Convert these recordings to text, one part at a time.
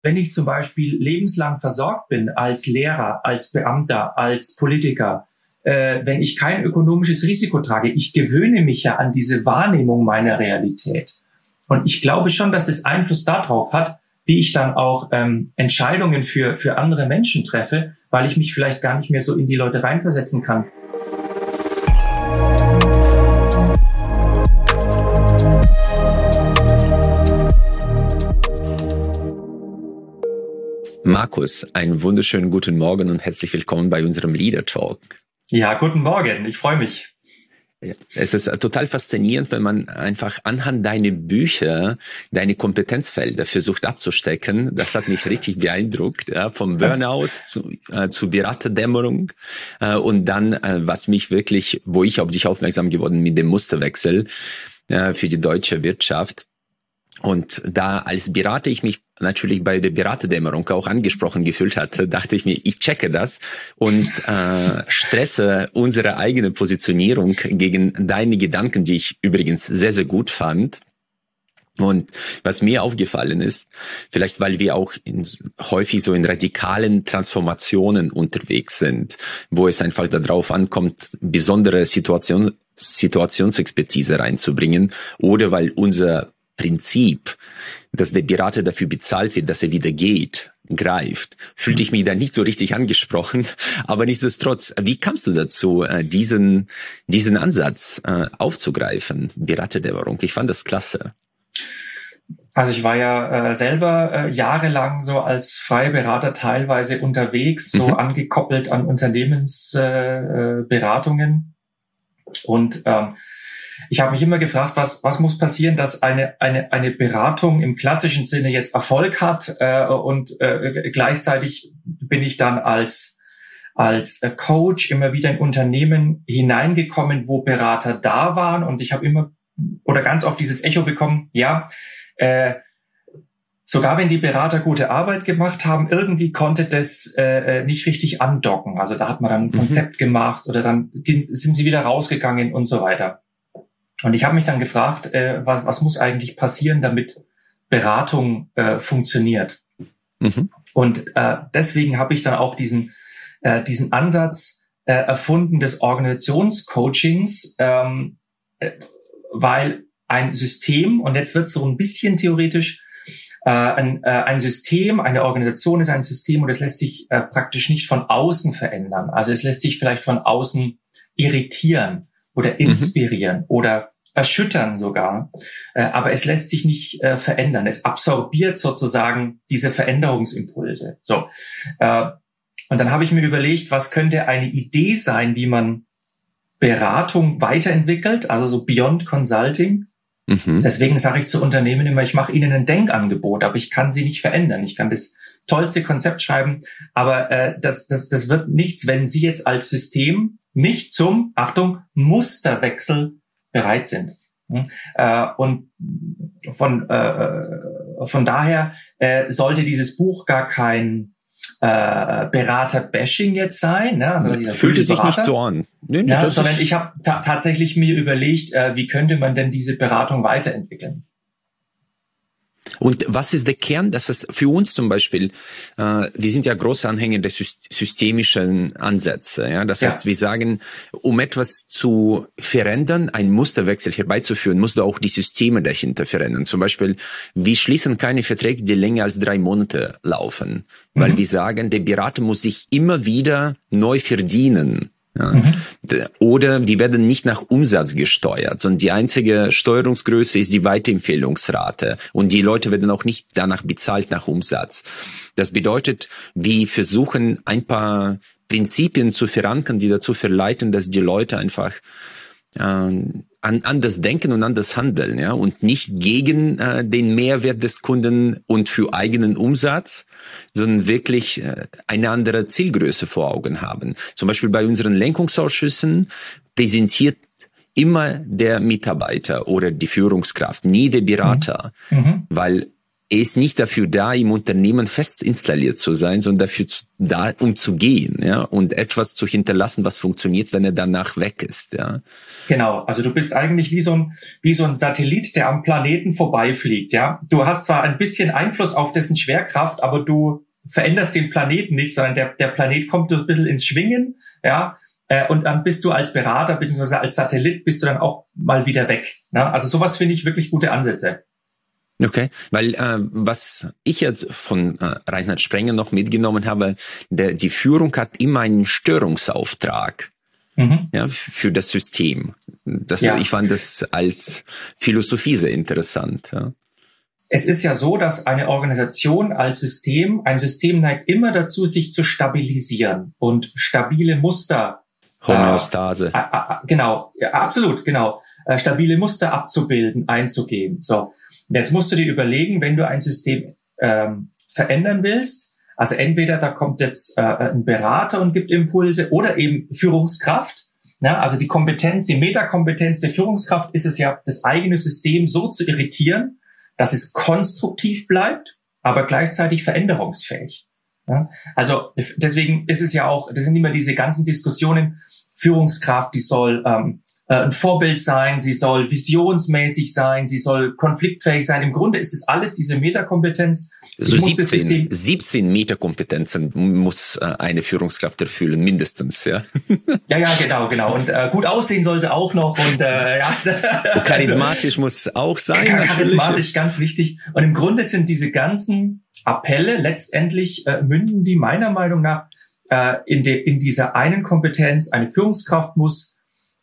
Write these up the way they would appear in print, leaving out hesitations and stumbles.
Wenn ich zum Beispiel lebenslang versorgt bin als Lehrer, als Beamter, als Politiker, wenn ich kein ökonomisches Risiko trage, ich gewöhne mich ja an diese Wahrnehmung meiner Realität. Und ich glaube schon, dass das Einfluss darauf hat, wie ich dann auch Entscheidungen für andere Menschen treffe, weil ich mich vielleicht gar nicht mehr so in die Leute reinversetzen kann. Markus, einen wunderschönen guten Morgen und herzlich willkommen bei unserem Leader Talk. Ja, guten Morgen, ich freue mich. Ja, es ist total faszinierend, wenn man einfach anhand deiner Bücher deine Kompetenzfelder versucht abzustecken. Das hat mich richtig beeindruckt, ja, vom Burnout zu Beraterdämmerung und dann, was mich wirklich, wo ich auf dich aufmerksam geworden mit dem Musterwechsel für die deutsche Wirtschaft. Und da als Berater ich mich natürlich bei der Beraterdämmerung auch angesprochen gefühlt hatte, dachte ich mir, ich checke das und stresse unsere eigene Positionierung gegen deine Gedanken, die ich übrigens sehr, sehr gut fand. Und was mir aufgefallen ist, vielleicht weil wir auch häufig so in radikalen Transformationen unterwegs sind, wo es einfach darauf ankommt, besondere Situationsexpertise reinzubringen, oder weil unser Prinzip, dass der Berater dafür bezahlt wird, dass er wieder geht, greift, fühlte ich mich da nicht so richtig angesprochen. Aber nichtsdestotrotz, wie kamst du dazu, diesen Ansatz aufzugreifen, Beraterdämmerung? Ich fand das klasse. Also ich war ja selber jahrelang so als freier Berater teilweise unterwegs, so angekoppelt an Unternehmensberatungen. Und ich habe mich immer gefragt, was muss passieren, dass eine Beratung im klassischen Sinne jetzt Erfolg hat und gleichzeitig bin ich dann als Coach immer wieder in Unternehmen hineingekommen, wo Berater da waren, und ich habe immer oder ganz oft dieses Echo bekommen, sogar wenn die Berater gute Arbeit gemacht haben, irgendwie konnte das nicht richtig andocken. Also da hat man dann ein Konzept gemacht oder dann sind sie wieder rausgegangen und so weiter. Und ich habe mich dann gefragt, was muss eigentlich passieren, damit Beratung funktioniert? Und deswegen habe ich dann auch diesen Ansatz erfunden des Organisationscoachings, weil ein System, und jetzt wird es so ein bisschen theoretisch, ein System, eine Organisation ist ein System und es lässt sich praktisch nicht von außen verändern. Also es lässt sich vielleicht von außen irritieren oder inspirieren oder erschüttern sogar, aber es lässt sich nicht verändern. Es absorbiert sozusagen diese Veränderungsimpulse. So, und dann habe ich mir überlegt, was könnte eine Idee sein, wie man Beratung weiterentwickelt, also so Beyond Consulting. Deswegen sage ich zu Unternehmen immer, ich mache ihnen ein Denkangebot, aber ich kann sie nicht verändern. Ich kann das tollste Konzept schreiben, aber das wird nichts, wenn sie jetzt als System nicht zum, Achtung, Musterwechsel bereit sind. Und von daher sollte dieses Buch gar kein Berater-Bashing jetzt sein. Ne? Also fühlte sich nicht so an. Nee, sondern ich habe tatsächlich mir überlegt, wie könnte man denn diese Beratung weiterentwickeln? Und was ist der Kern? Das ist für uns zum Beispiel, wir sind ja große Anhänger der systemischen Ansätze. Ja? Das heißt, wir sagen, um etwas zu verändern, einen Musterwechsel herbeizuführen, musst du auch die Systeme dahinter verändern. Zum Beispiel, wir schließen keine Verträge, die länger als 3 Monate laufen, weil wir sagen, der Berater muss sich immer wieder neu verdienen. Ja. Oder die werden nicht nach Umsatz gesteuert, sondern die einzige Steuerungsgröße ist die Weiterempfehlungsrate und die Leute werden auch nicht danach bezahlt nach Umsatz. Das bedeutet, wir versuchen ein paar Prinzipien zu verankern, die dazu verleiten, dass die Leute einfach anders denken und anders handeln, ja, und nicht gegen den Mehrwert des Kunden und für eigenen Umsatz, sondern wirklich eine andere Zielgröße vor Augen haben. Zum Beispiel bei unseren Lenkungsausschüssen präsentiert immer der Mitarbeiter oder die Führungskraft, nie der Berater, weil er ist nicht dafür da, im Unternehmen fest installiert zu sein, sondern dafür da, um zu gehen, ja, und etwas zu hinterlassen, was funktioniert, wenn er danach weg ist, ja. Genau. Also du bist eigentlich wie so ein Satellit, der am Planeten vorbeifliegt, ja. Du hast zwar ein bisschen Einfluss auf dessen Schwerkraft, aber du veränderst den Planeten nicht, sondern der Planet kommt ein bisschen ins Schwingen, ja. Und dann bist du als Berater bzw. als Satellit bist du dann auch mal wieder weg, ne? Also sowas finde ich wirklich gute Ansätze. Okay, weil was ich jetzt von Reinhard Sprenger noch mitgenommen habe, die Führung hat immer einen Störungsauftrag, ja, für das System. Ich fand das als Philosophie sehr interessant. Ja. Es ist ja so, dass eine Organisation ein System neigt immer dazu, sich zu stabilisieren und stabile Muster Homöostase. Genau, ja, absolut, genau. Stabile Muster abzubilden, einzugehen. So. Jetzt musst du dir überlegen, wenn du ein System verändern willst, also entweder da kommt jetzt ein Berater und gibt Impulse oder eben Führungskraft. Ja, also die Kompetenz, die Metakompetenz der Führungskraft ist es ja, das eigene System so zu irritieren, dass es konstruktiv bleibt, aber gleichzeitig veränderungsfähig. Ja, also deswegen ist es ja auch, das sind immer diese ganzen Diskussionen, Führungskraft, die soll ein Vorbild sein, sie soll visionsmäßig sein, sie soll konfliktfähig sein. Im Grunde ist es alles diese Metakompetenz. So 17 Metakompetenzen muss eine Führungskraft erfüllen, mindestens, ja. Ja, genau. Und gut aussehen soll sie auch noch. Und und charismatisch muss auch sein. Charismatisch, ganz wichtig. Und im Grunde sind diese ganzen Appelle letztendlich münden die meiner Meinung nach in dieser einen Kompetenz. Eine Führungskraft muss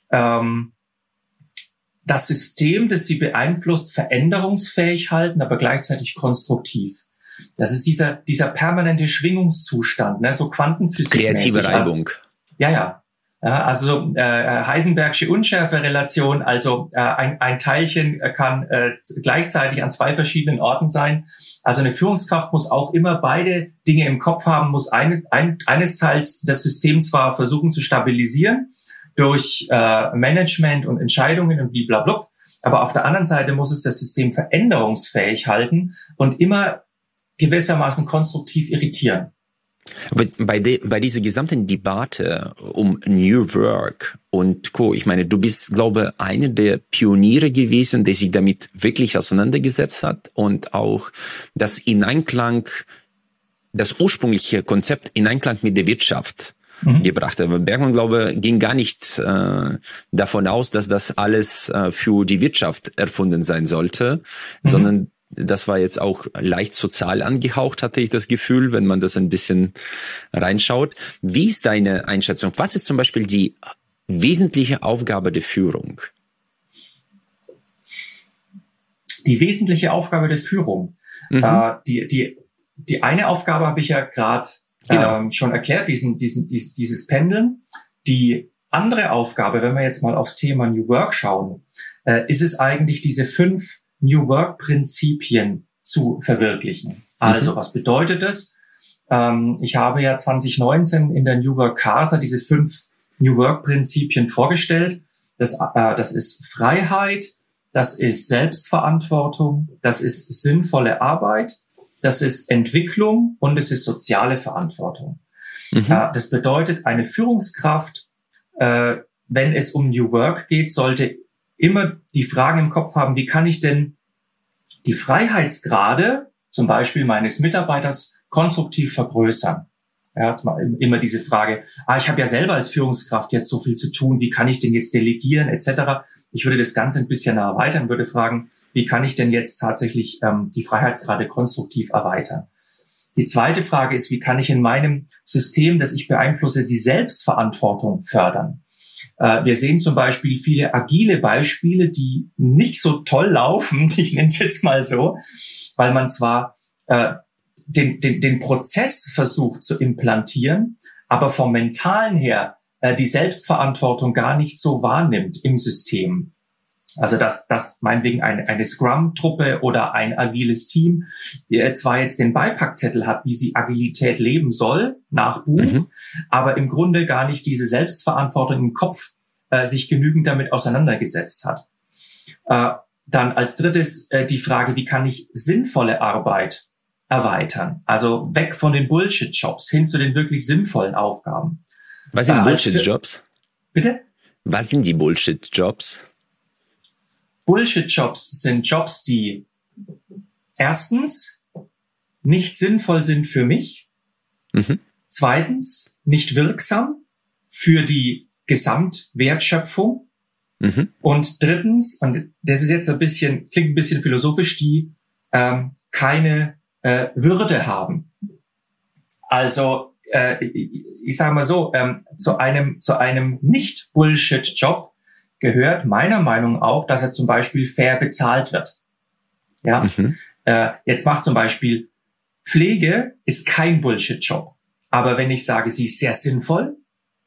das System, das sie beeinflusst, veränderungsfähig halten, aber gleichzeitig konstruktiv. Das ist dieser permanente Schwingungszustand, ne, so Quantenphysik. Kreative Reibung. Ja. Also Heisenbergsche Unschärferelation, also ein Teilchen kann gleichzeitig an zwei verschiedenen Orten sein. Also eine Führungskraft muss auch immer beide Dinge im Kopf haben, muss eines Teils das System zwar versuchen zu stabilisieren durch Management und Entscheidungen und blablabla, aber auf der anderen Seite muss es das System veränderungsfähig halten und immer gewissermaßen konstruktiv irritieren. Aber bei dieser gesamten Debatte um New Work und Co., ich meine, du bist, glaube ich, einer der Pioniere gewesen, der sich damit wirklich auseinandergesetzt hat und auch das ursprüngliche Konzept in Einklang mit der Wirtschaft gebracht hat. Aber Bergmann, glaube ich, ging gar nicht davon aus, dass das alles für die Wirtschaft erfunden sein sollte, sondern das war jetzt auch leicht sozial angehaucht, hatte ich das Gefühl, wenn man das ein bisschen reinschaut. Wie ist deine Einschätzung? Was ist zum Beispiel die wesentliche Aufgabe der Führung? Die wesentliche Aufgabe der Führung. Die eine Aufgabe habe ich ja gerade schon erklärt, dieses Pendeln. Die andere Aufgabe, wenn wir jetzt mal aufs Thema New Work schauen, ist es eigentlich diese 5 New Work-Prinzipien zu verwirklichen. Also, was bedeutet das? Ich habe ja 2019 in der New Work Charta diese 5 New Work-Prinzipien vorgestellt. Das ist Freiheit, das ist Selbstverantwortung, das ist sinnvolle Arbeit, das ist Entwicklung und es ist soziale Verantwortung. Das bedeutet, eine Führungskraft, wenn es um New Work geht, sollte immer die Fragen im Kopf haben, wie kann ich denn die Freiheitsgrade, zum Beispiel meines Mitarbeiters, konstruktiv vergrößern? Ja, immer diese Frage, ich habe ja selber als Führungskraft jetzt so viel zu tun, wie kann ich denn jetzt delegieren, etc. Ich würde das Ganze ein bisschen erweitern, würde fragen, wie kann ich denn jetzt tatsächlich die Freiheitsgrade konstruktiv erweitern? Die zweite Frage ist, wie kann ich in meinem System, das ich beeinflusse, die Selbstverantwortung fördern? Wir sehen zum Beispiel viele agile Beispiele, die nicht so toll laufen, ich nenne es jetzt mal so, weil man zwar den Prozess versucht zu implantieren, aber vom Mentalen her die Selbstverantwortung gar nicht so wahrnimmt im System. Also dass meinetwegen eine Scrum-Truppe oder ein agiles Team zwar jetzt den Beipackzettel hat, wie sie Agilität leben soll, nach Buch, aber im Grunde gar nicht diese Selbstverantwortung im Kopf sich genügend damit auseinandergesetzt hat. Dann als drittes die Frage, wie kann ich sinnvolle Arbeit erweitern? Also weg von den Bullshit-Jobs hin zu den wirklich sinnvollen Aufgaben. Was sind Bullshit-Jobs? Bitte? Was sind die Bullshit-Jobs? Bullshit-Jobs sind Jobs, die erstens nicht sinnvoll sind für mich, zweitens nicht wirksam für die Gesamtwertschöpfung und drittens, und das ist jetzt klingt ein bisschen philosophisch, die keine Würde haben. Also ich sage mal so, zu einem Nicht-Bullshit-Job gehört meiner Meinung nach auch, dass er zum Beispiel fair bezahlt wird. Ja, jetzt macht zum Beispiel Pflege ist kein Bullshit-Job. Aber wenn ich sage, sie ist sehr sinnvoll,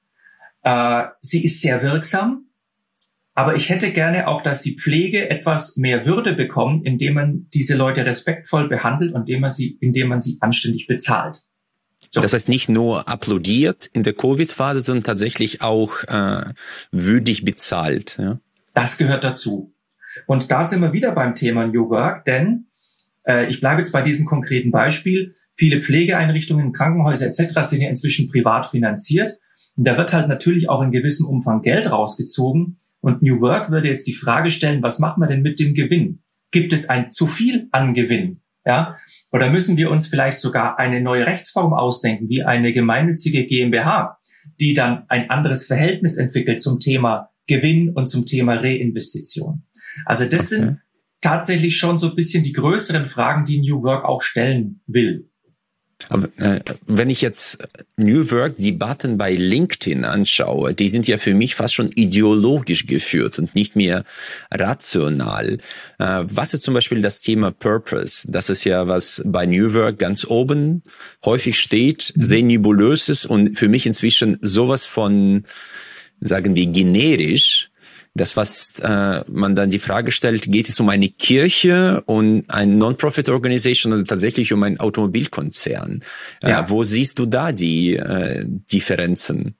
sie ist sehr wirksam, aber ich hätte gerne auch, dass die Pflege etwas mehr Würde bekommt, indem man diese Leute respektvoll behandelt und indem man sie anständig bezahlt. So. Das heißt, nicht nur applaudiert in der Covid-Phase, sondern tatsächlich auch würdig bezahlt. Ja? Das gehört dazu. Und da sind wir wieder beim Thema New Work, denn ich bleibe jetzt bei diesem konkreten Beispiel. Viele Pflegeeinrichtungen, Krankenhäuser etc. sind ja inzwischen privat finanziert. Und da wird halt natürlich auch in gewissem Umfang Geld rausgezogen. Und New Work würde jetzt die Frage stellen, was machen wir denn mit dem Gewinn? Gibt es ein zu viel an Gewinn? Ja? Oder müssen wir uns vielleicht sogar eine neue Rechtsform ausdenken, wie eine gemeinnützige GmbH, die dann ein anderes Verhältnis entwickelt zum Thema Gewinn und zum Thema Reinvestition? Also das sind tatsächlich schon so ein bisschen die größeren Fragen, die New Work auch stellen will. Aber wenn ich jetzt New Work-Debatten bei LinkedIn anschaue, die sind ja für mich fast schon ideologisch geführt und nicht mehr rational. Was ist zum Beispiel das Thema Purpose? Das ist ja, was bei New Work ganz oben häufig steht, sehr nebulös ist und für mich inzwischen sowas von, sagen wir, generisch. Das, was man dann die Frage stellt, geht es um eine Kirche und eine Non-Profit-Organisation oder tatsächlich um einen Automobilkonzern? Ja. Wo siehst du da die Differenzen?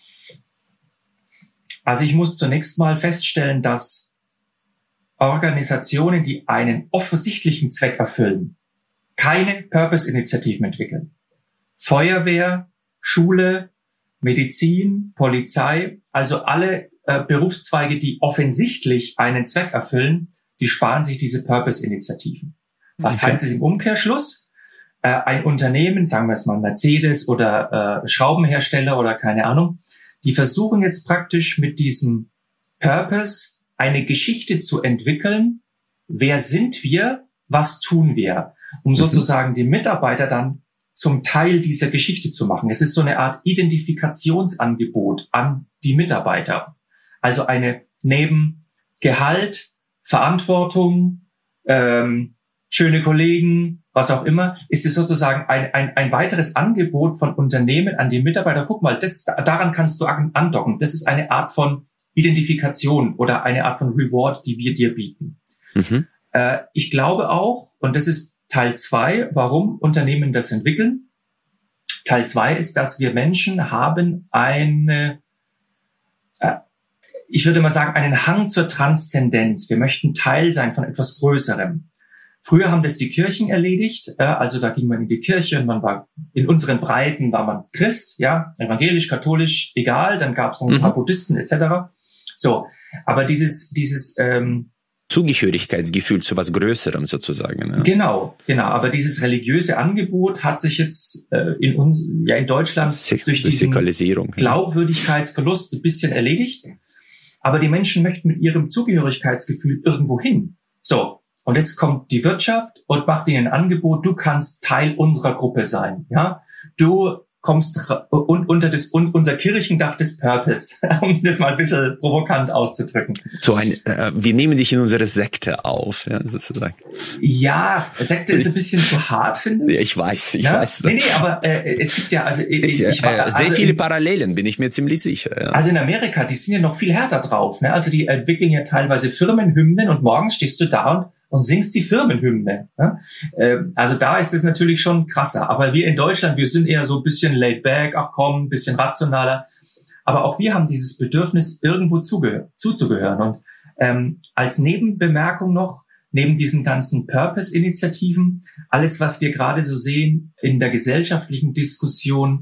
Also ich muss zunächst mal feststellen, dass Organisationen, die einen offensichtlichen Zweck erfüllen, keine Purpose-Initiativen entwickeln. Feuerwehr, Schule, Medizin, Polizei, also alle Berufszweige, die offensichtlich einen Zweck erfüllen, die sparen sich diese Purpose-Initiativen. Was heißt das im Umkehrschluss? Ein Unternehmen, sagen wir es mal Mercedes oder Schraubenhersteller oder keine Ahnung, die versuchen jetzt praktisch mit diesem Purpose eine Geschichte zu entwickeln. Wer sind wir? Was tun wir? Um sozusagen die Mitarbeiter dann zum Teil dieser Geschichte zu machen. Es ist so eine Art Identifikationsangebot an die Mitarbeiter. Also eine neben Gehalt, Verantwortung, schöne Kollegen, was auch immer, ist es sozusagen ein weiteres Angebot von Unternehmen an die Mitarbeiter. Guck mal, daran kannst du andocken. Das ist eine Art von Identifikation oder eine Art von Reward, die wir dir bieten. Ich glaube auch, und das ist Teil 2, warum Unternehmen das entwickeln. Teil 2 ist, dass wir Menschen haben ich würde mal sagen, einen Hang zur Transzendenz. Wir möchten Teil sein von etwas Größerem. Früher haben das die Kirchen erledigt, also da ging man in die Kirche und man war in unseren Breiten war man Christ, ja, evangelisch, katholisch, egal, dann gab es noch ein paar Buddhisten etc. So, aber dieses Zugehörigkeitsgefühl zu was Größerem sozusagen. Ja. Genau. Aber dieses religiöse Angebot hat sich jetzt in Deutschland durch diesen Glaubwürdigkeitsverlust ein bisschen erledigt. Aber die Menschen möchten mit ihrem Zugehörigkeitsgefühl irgendwo hin. So, und jetzt kommt die Wirtschaft und macht ihnen ein Angebot, du kannst Teil unserer Gruppe sein. Ja, du kommst unter unser Kirchendach des Purpose, um das mal ein bisschen provokant auszudrücken. Wir nehmen dich in unsere Sekte auf, ja, sozusagen. Ja, Sekte ist ein bisschen zu hart, finde ich. Ja, ich weiß. Nee, aber es gibt ja, sehr viele Parallelen, bin ich mir ziemlich sicher. Ja. Also in Amerika, die sind ja noch viel härter drauf, ne? Also die entwickeln ja teilweise Firmenhymnen und morgens stehst du da und singst die Firmenhymne. Ne? Also da ist es natürlich schon krasser. Aber wir in Deutschland, wir sind eher so ein bisschen laid back, ach komm, ein bisschen rationaler. Aber auch wir haben dieses Bedürfnis, irgendwo zuzugehören. Und Als Nebenbemerkung noch, neben diesen ganzen Purpose-Initiativen, alles, was wir gerade so sehen in der gesellschaftlichen Diskussion,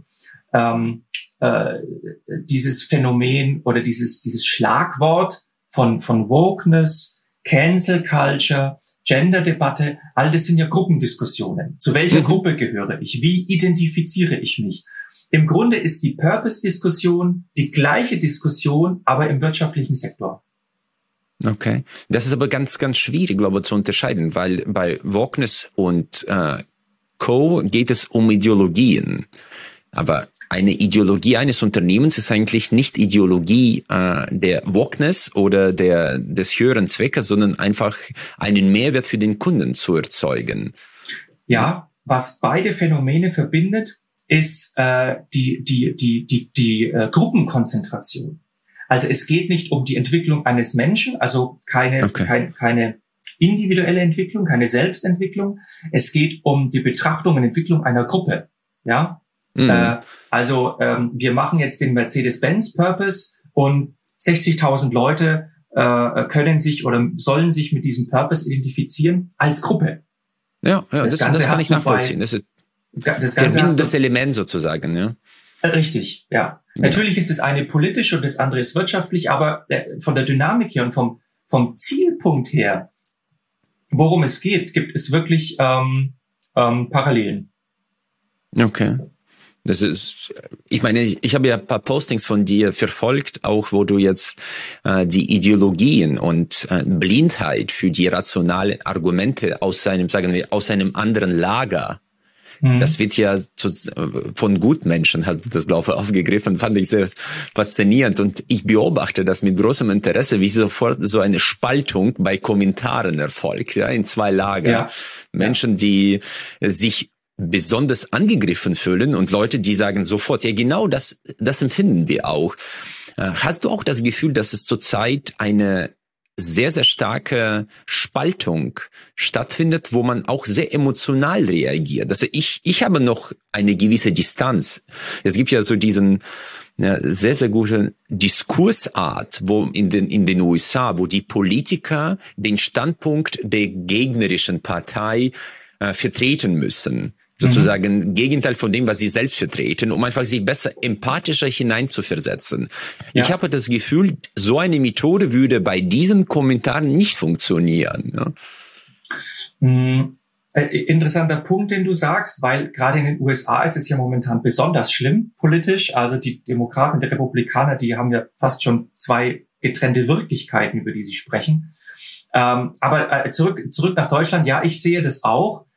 dieses Phänomen oder dieses Schlagwort von Wokeness, Cancel Culture, Gender-Debatte, all das sind ja Gruppendiskussionen. Zu welcher Gruppe gehöre ich? Wie identifiziere ich mich? Im Grunde ist die Purpose-Diskussion die gleiche Diskussion, aber im wirtschaftlichen Sektor. Okay. Das ist aber ganz, ganz schwierig, glaube ich, zu unterscheiden, weil bei Wokeness und Co. geht es um Ideologien. Aber eine Ideologie eines Unternehmens ist eigentlich nicht Ideologie der Wokeness oder des höheren Zweckes, sondern einfach einen Mehrwert für den Kunden zu erzeugen. Ja, was beide Phänomene verbindet, ist die Gruppenkonzentration. Also es geht nicht um die Entwicklung eines Menschen, also keine individuelle Entwicklung, keine Selbstentwicklung. Es geht um die Betrachtung und Entwicklung einer Gruppe. Ja, wir machen jetzt den Mercedes-Benz-Purpose und 60.000 Leute können sich oder sollen sich mit diesem Purpose identifizieren als Gruppe. Ja, das kann ich nachvollziehen. Das Element sozusagen, ja. Richtig, ja. Natürlich ist das eine politisch und das andere ist wirtschaftlich, aber von der Dynamik her und vom Zielpunkt her, worum es geht, gibt es wirklich Parallelen. Okay. Das ist, ich meine, ich habe ja ein paar Postings von dir verfolgt, auch wo du jetzt die Ideologien und Blindheit für die rationalen Argumente aus einem anderen Lager. Das wird ja von Gutmenschen, hast du das, glaube ich, aufgegriffen, fand ich sehr faszinierend. Und ich beobachte das mit großem Interesse, wie sofort so eine Spaltung bei Kommentaren erfolgt, ja, in zwei Lager. Ja. Menschen, die sich besonders angegriffen fühlen und Leute, die sagen sofort, ja genau, das empfinden wir auch. Hast du auch das Gefühl, dass es zurzeit eine sehr, sehr starke Spaltung stattfindet, wo man auch sehr emotional reagiert? Also ich habe noch eine gewisse Distanz. Es gibt ja so diesen sehr, sehr gute Diskursart, wo in den USA, wo die Politiker den Standpunkt der gegnerischen Partei vertreten müssen. Sozusagen Gegenteil von dem, was sie selbst vertreten, um einfach sich besser empathischer hineinzuversetzen. Ja. Ich habe das Gefühl, so eine Methode würde bei diesen Kommentaren nicht funktionieren. Ja. Interessanter Punkt, den du sagst, weil gerade in den USA ist es ja momentan besonders schlimm politisch. Also die Demokraten und die Republikaner, die haben ja fast schon zwei getrennte Wirklichkeiten, über die sie sprechen. Aber zurück nach Deutschland, ja, ich sehe das auch.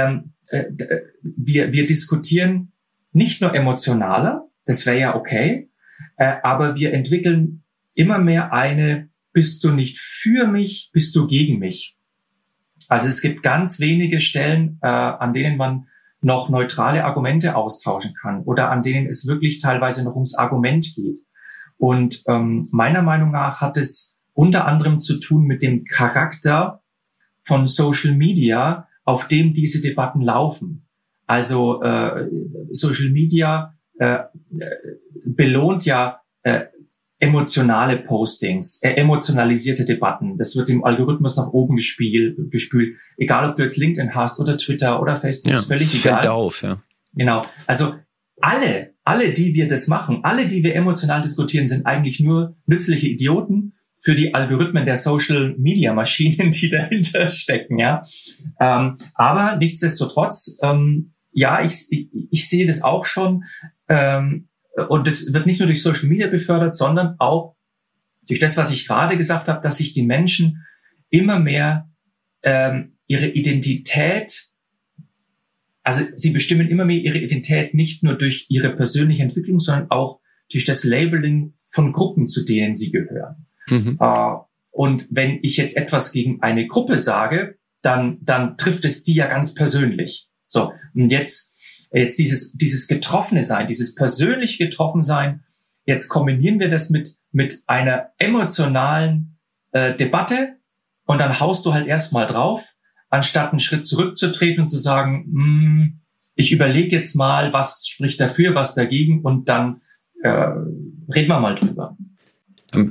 Wir diskutieren nicht nur emotionaler, das wäre ja okay, aber wir entwickeln immer mehr bist du nicht für mich, bist du gegen mich. Also es gibt ganz wenige Stellen, an denen man noch neutrale Argumente austauschen kann oder an denen es wirklich teilweise noch ums Argument geht. Und meiner Meinung nach hat es unter anderem zu tun mit dem Charakter von Social Media, auf dem diese Debatten laufen. Also Social Media belohnt ja emotionale Postings, emotionalisierte Debatten. Das wird im Algorithmus nach oben gespült. Egal, ob du jetzt LinkedIn hast oder Twitter oder Facebook, ist völlig egal. Fällt auf, ja. Genau. Also alle, die wir das machen, alle, die wir emotional diskutieren, sind eigentlich nur nützliche Idioten für die Algorithmen der Social-Media-Maschinen, die dahinter stecken, ja. Aber nichtsdestotrotz, ja, ich sehe das auch schon, und das wird nicht nur durch Social Media befördert, sondern auch durch das, was ich gerade gesagt habe, dass sich die Menschen immer mehr ihre Identität, also sie bestimmen immer mehr ihre Identität nicht nur durch ihre persönliche Entwicklung, sondern auch durch das Labeling von Gruppen, zu denen sie gehören. Und wenn ich jetzt etwas gegen eine Gruppe sage, dann trifft es die ja ganz persönlich. So, und jetzt dieses getroffene Sein, dieses persönliche Getroffensein, jetzt kombinieren wir das mit einer emotionalen Debatte und dann haust du halt erstmal drauf, anstatt einen Schritt zurückzutreten und zu sagen, ich überlege jetzt mal, was spricht dafür, was dagegen, und dann reden wir mal drüber.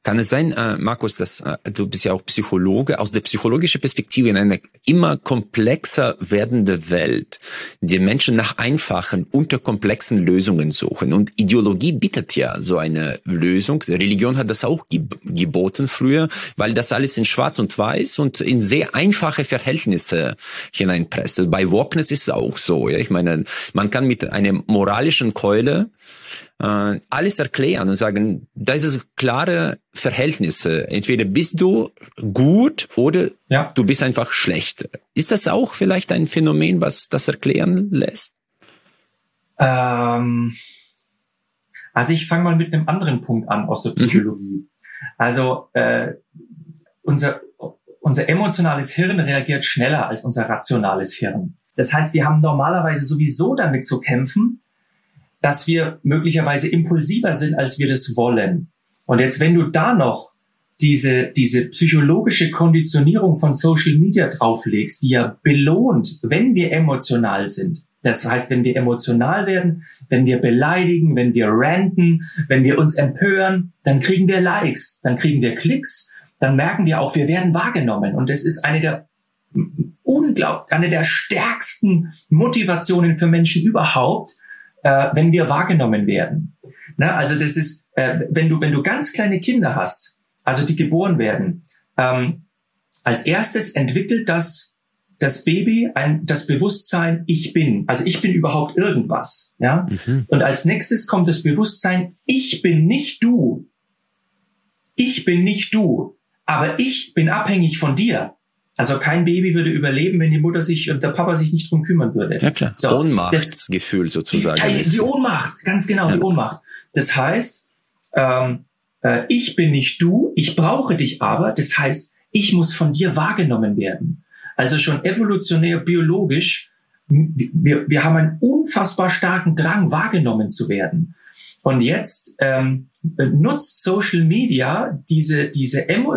Kann es sein, Markus, dass du bist ja auch Psychologe, aus der psychologischen Perspektive in einer immer komplexer werdende Welt, die Menschen nach einfachen, unterkomplexen Lösungen suchen. Und Ideologie bietet ja so eine Lösung. Religion hat das auch geboten früher, weil das alles in Schwarz und Weiß und in sehr einfache Verhältnisse hineinpresst. Bei Wokeness ist es auch so. Ja? Ich meine, man kann mit einer moralischen Keule alles erklären und sagen, das ist klare Verhältnisse. Entweder bist du gut oder du bist einfach schlecht. Ist das auch vielleicht ein Phänomen, was das erklären lässt? Also ich fange mal mit einem anderen Punkt an aus der Psychologie. Also unser emotionales Hirn reagiert schneller als unser rationales Hirn. Das heißt, wir haben normalerweise sowieso damit zu kämpfen, dass wir möglicherweise impulsiver sind, als wir das wollen. Und jetzt, wenn du da noch diese psychologische Konditionierung von Social Media drauflegst, die ja belohnt, wenn wir emotional sind. Das heißt, wenn wir emotional werden, wenn wir beleidigen, wenn wir ranten, wenn wir uns empören, dann kriegen wir Likes, dann kriegen wir Klicks, dann merken wir auch, wir werden wahrgenommen. Und das ist eine der stärksten Motivationen für Menschen überhaupt, wenn wir wahrgenommen werden. Na, also das ist, wenn du ganz kleine Kinder hast, also die geboren werden, als erstes entwickelt das Baby das Bewusstsein, ich bin. Also ich bin überhaupt irgendwas. Ja? Und als nächstes kommt das Bewusstsein, ich bin nicht du. Ich bin nicht du. Aber ich bin abhängig von dir. Also kein Baby würde überleben, wenn die Mutter sich und der Papa sich nicht drum kümmern würde. Ja klar, so, Ohnmachtsgefühl sozusagen. Die Ohnmacht, ganz genau, die Ohnmacht. Das heißt, ich bin nicht du, ich brauche dich aber. Das heißt, ich muss von dir wahrgenommen werden. Also schon evolutionär, biologisch, wir haben einen unfassbar starken Drang, wahrgenommen zu werden. Und jetzt nutzt Social Media dieses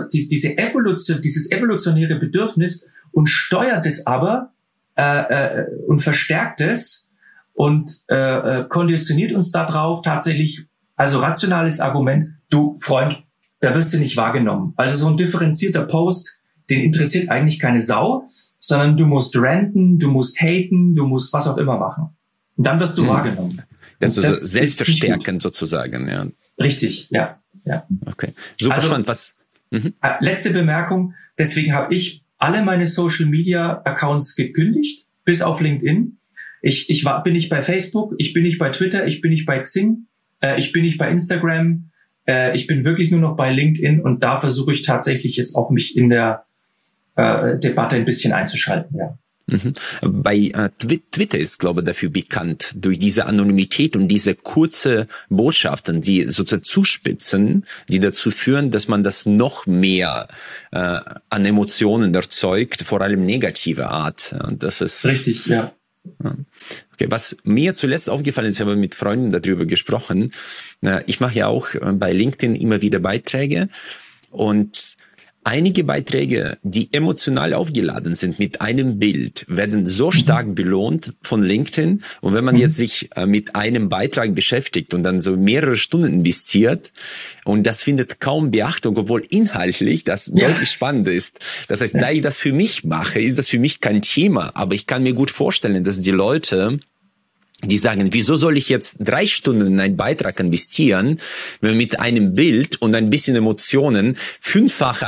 evolutionäre Bedürfnis und steuert es aber und verstärkt es und konditioniert uns darauf tatsächlich, also rationales Argument, du Freund, da wirst du nicht wahrgenommen. Also so ein differenzierter Post, den interessiert eigentlich keine Sau, sondern du musst ranten, du musst haten, du musst was auch immer machen. Und dann wirst du wahrgenommen. Das ist so selbstverstärkend sozusagen, ja. Richtig, ja. Okay, super spannend. Letzte Bemerkung, deswegen habe ich alle meine Social-Media-Accounts gekündigt, bis auf LinkedIn. Bin nicht bei Facebook, ich bin nicht bei Twitter, ich bin nicht bei Xing, ich bin nicht bei Instagram, ich bin wirklich nur noch bei LinkedIn und da versuche ich tatsächlich jetzt auch mich in der Debatte ein bisschen einzuschalten, ja. Bei Twitter ist, glaube ich, dafür bekannt, durch diese Anonymität und diese kurze Botschaften, die sozusagen zuspitzen, die dazu führen, dass man das noch mehr an Emotionen erzeugt, vor allem negative Art. Das ist richtig, ja. Okay, was mir zuletzt aufgefallen ist, ich habe mit Freunden darüber gesprochen. Ich mache ja auch bei LinkedIn immer wieder Beiträge und einige Beiträge, die emotional aufgeladen sind mit einem Bild, werden so stark belohnt von LinkedIn. Und wenn man jetzt sich mit einem Beitrag beschäftigt und dann so mehrere Stunden investiert, und das findet kaum Beachtung, obwohl inhaltlich das deutlich spannend ist. Das heißt, da ich das für mich mache, ist das für mich kein Thema. Aber ich kann mir gut vorstellen, dass die Leute, die sagen, wieso soll ich jetzt 3 Stunden in einen Beitrag investieren, wenn mit einem Bild und ein bisschen Emotionen 5-fach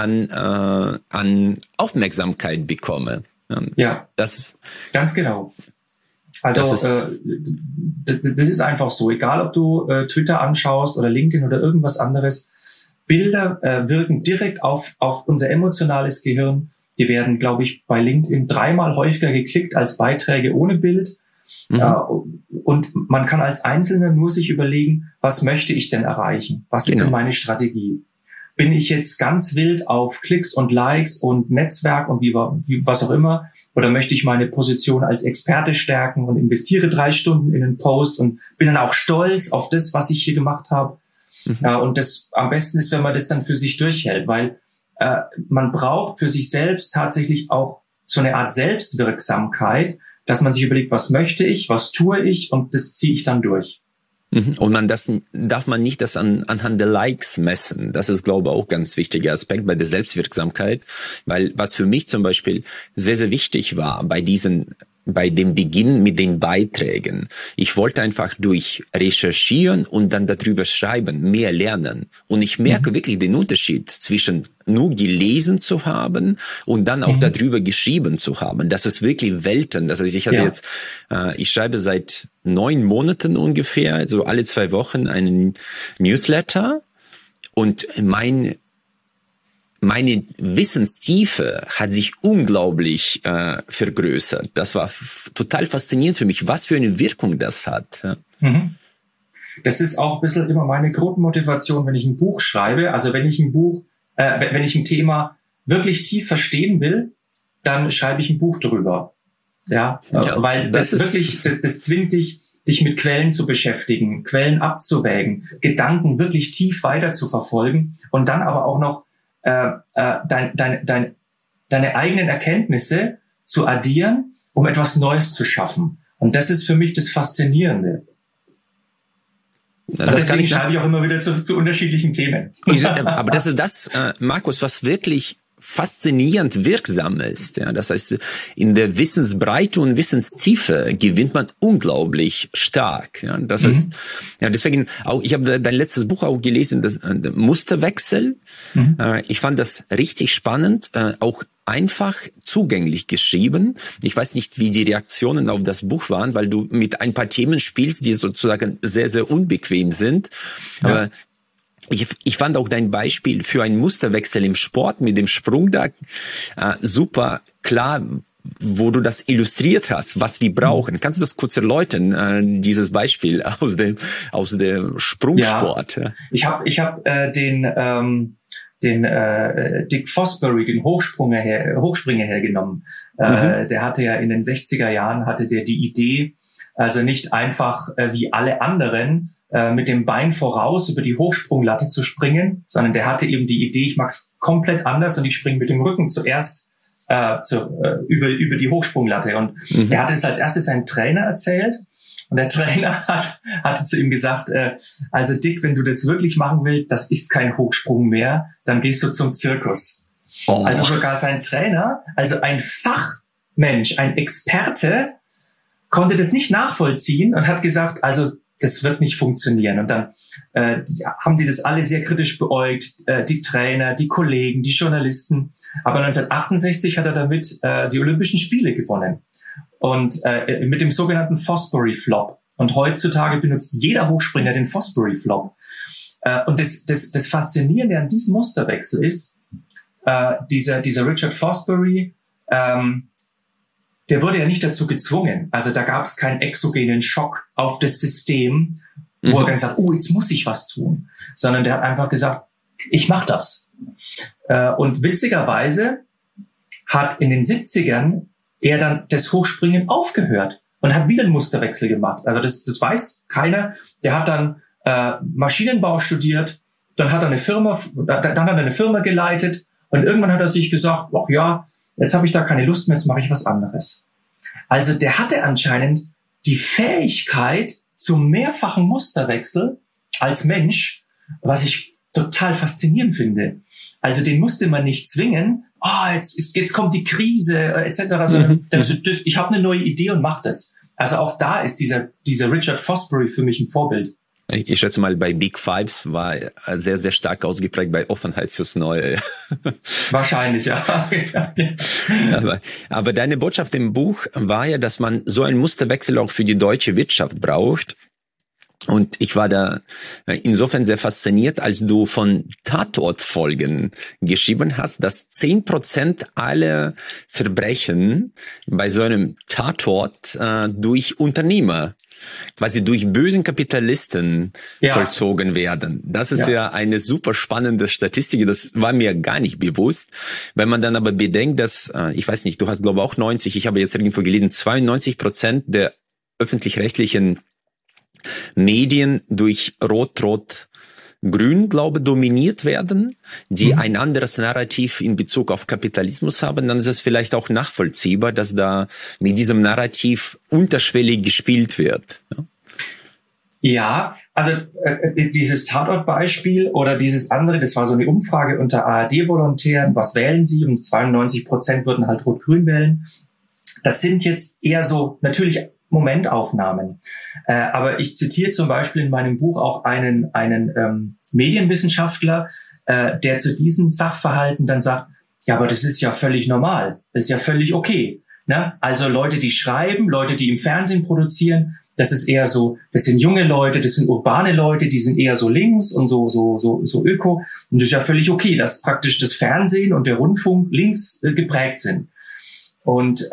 an Aufmerksamkeit bekomme? Ja, das ganz genau. Also das ist einfach so, egal ob du Twitter anschaust oder LinkedIn oder irgendwas anderes, Bilder wirken direkt auf unser emotionales Gehirn. Die werden, glaube ich, bei LinkedIn 3-mal häufiger geklickt als Beiträge ohne Bild. Und man kann als Einzelner nur sich überlegen, was möchte ich denn erreichen? Was ist denn meine Strategie? Bin ich jetzt ganz wild auf Klicks und Likes und Netzwerk und wie was auch immer? Oder möchte ich meine Position als Experte stärken und investiere 3 Stunden in einen Post und bin dann auch stolz auf das, was ich hier gemacht habe? Ja, und das am besten ist, wenn man das dann für sich durchhält, weil man braucht für sich selbst tatsächlich auch so eine Art Selbstwirksamkeit, dass man sich überlegt, was möchte ich, was tue ich und das ziehe ich dann durch. Und darf man nicht das anhand der Likes messen. Das ist, glaube ich, auch ein ganz wichtiger Aspekt bei der Selbstwirksamkeit, weil was für mich zum Beispiel sehr, sehr wichtig war bei dem Beginn mit den Beiträgen. Ich wollte einfach durch Recherchieren und dann darüber schreiben, mehr lernen. Und ich merke wirklich den Unterschied zwischen nur gelesen zu haben und dann auch darüber geschrieben zu haben. Das ist wirklich Welten. Das heißt, ich schreibe seit 9 Monaten ungefähr, so alle 2 Wochen einen Newsletter und meine Wissenstiefe hat sich unglaublich vergrößert. Das war total faszinierend für mich, was für eine Wirkung das hat. Ja. Das ist auch ein bisschen immer meine Grundmotivation, wenn ich ein Buch schreibe. Also wenn ich wenn ich ein Thema wirklich tief verstehen will, dann schreibe ich ein Buch drüber. Ja, weil das zwingt dich mit Quellen zu beschäftigen, Quellen abzuwägen, Gedanken wirklich tief weiter zu verfolgen und dann aber auch noch deine eigenen Erkenntnisse zu addieren, um etwas Neues zu schaffen. Und das ist für mich das Faszinierende. Und deswegen schreibe ich auch immer wieder zu unterschiedlichen Themen. Aber das ist das, Markus, was wirklich faszinierend wirksam ist. Ja, das heißt, in der Wissensbreite und Wissenstiefe gewinnt man unglaublich stark. Ja, das heißt, deswegen auch, ich habe dein letztes Buch auch gelesen, das Musterwechsel. Ich fand das richtig spannend, auch einfach zugänglich geschrieben. Ich weiß nicht, wie die Reaktionen auf das Buch waren, weil du mit ein paar Themen spielst, die sozusagen sehr, sehr unbequem sind. Ja. Aber ich fand auch dein Beispiel für einen Musterwechsel im Sport mit dem Sprung da super klar, wo du das illustriert hast, was wir brauchen. Kannst du das kurz erläutern, dieses Beispiel aus dem Sprungsport? Ja. Ich hab den Dick Fosbury, den Hochspringer hergenommen. Der hatte ja in den 60er Jahren die Idee, also nicht einfach wie alle anderen mit dem Bein voraus über die Hochsprunglatte zu springen, sondern der hatte eben die Idee, ich mach's komplett anders und ich springe mit dem Rücken zuerst über die Hochsprunglatte. Und er hatte es als erstes seinem Trainer erzählt. Und der Trainer hatte zu ihm gesagt, also Dick, wenn du das wirklich machen willst, das ist kein Hochsprung mehr, dann gehst du zum Zirkus. Oh. Also sogar sein Trainer, also ein Fachmensch, ein Experte, konnte das nicht nachvollziehen und hat gesagt, also das wird nicht funktionieren. Und dann haben die das alle sehr kritisch beäugt, die Trainer, die Kollegen, die Journalisten. Aber 1968 hat er damit die Olympischen Spiele gewonnen. Und mit dem sogenannten Fosbury Flop. Und heutzutage benutzt jeder Hochspringer den Fosbury Flop. Und das Faszinierende an diesem Musterwechsel ist, dieser Richard Fosbury, der wurde ja nicht dazu gezwungen. Also da gab es keinen exogenen Schock auf das System, wo er dann sagt, jetzt muss ich was tun. Sondern der hat einfach gesagt, ich mach das. Und witzigerweise hat in den 70ern er dann das Hochspringen aufgehört und hat wieder einen Musterwechsel gemacht. Also das weiß keiner. Der hat dann Maschinenbau studiert, dann hat er eine Firma geleitet und irgendwann hat er sich gesagt, ach ja, jetzt habe ich da keine Lust mehr, jetzt mache ich was anderes. Also der hatte anscheinend die Fähigkeit zum mehrfachen Musterwechsel als Mensch, was ich total faszinierend finde. Also den musste man nicht zwingen, jetzt kommt die Krise etc. Sondern ich habe eine neue Idee und mache das. Also auch da ist dieser Richard Fosbury für mich ein Vorbild. Ich schätze mal, bei Big Fives war er sehr, sehr stark ausgeprägt bei Offenheit fürs Neue. Wahrscheinlich, ja. Aber deine Botschaft im Buch war ja, dass man so einen Musterwechsel auch für die deutsche Wirtschaft braucht. Und ich war da insofern sehr fasziniert, als du von Tatortfolgen geschrieben hast, dass 10% aller Verbrechen bei so einem Tatort durch Unternehmer, quasi durch bösen Kapitalisten vollzogen werden. Das ist ja eine super spannende Statistik, das war mir gar nicht bewusst. Wenn man dann aber bedenkt, dass, ich weiß nicht, du hast glaube ich auch 90, ich habe jetzt irgendwo gelesen, 92% der öffentlich-rechtlichen Medien durch Rot-Rot-Grün, glaube ich, dominiert werden, die ein anderes Narrativ in Bezug auf Kapitalismus haben, dann ist es vielleicht auch nachvollziehbar, dass da mit diesem Narrativ unterschwellig gespielt wird. Ja, also dieses Tatort-Beispiel oder dieses andere, das war so eine Umfrage unter ARD-Volontären, was wählen sie? Und 92% würden halt Rot-Grün wählen. Das sind jetzt eher so natürlich Momentaufnahmen. Aber ich zitiere zum Beispiel in meinem Buch auch einen Medienwissenschaftler, der zu diesen Sachverhalten dann sagt, ja, aber das ist ja völlig normal, das ist ja völlig okay. Ne? Also Leute, die schreiben, Leute, die im Fernsehen produzieren, das ist eher so, das sind junge Leute, das sind urbane Leute, die sind eher so links und so öko. Und das ist ja völlig okay, dass praktisch das Fernsehen und der Rundfunk links geprägt sind. Und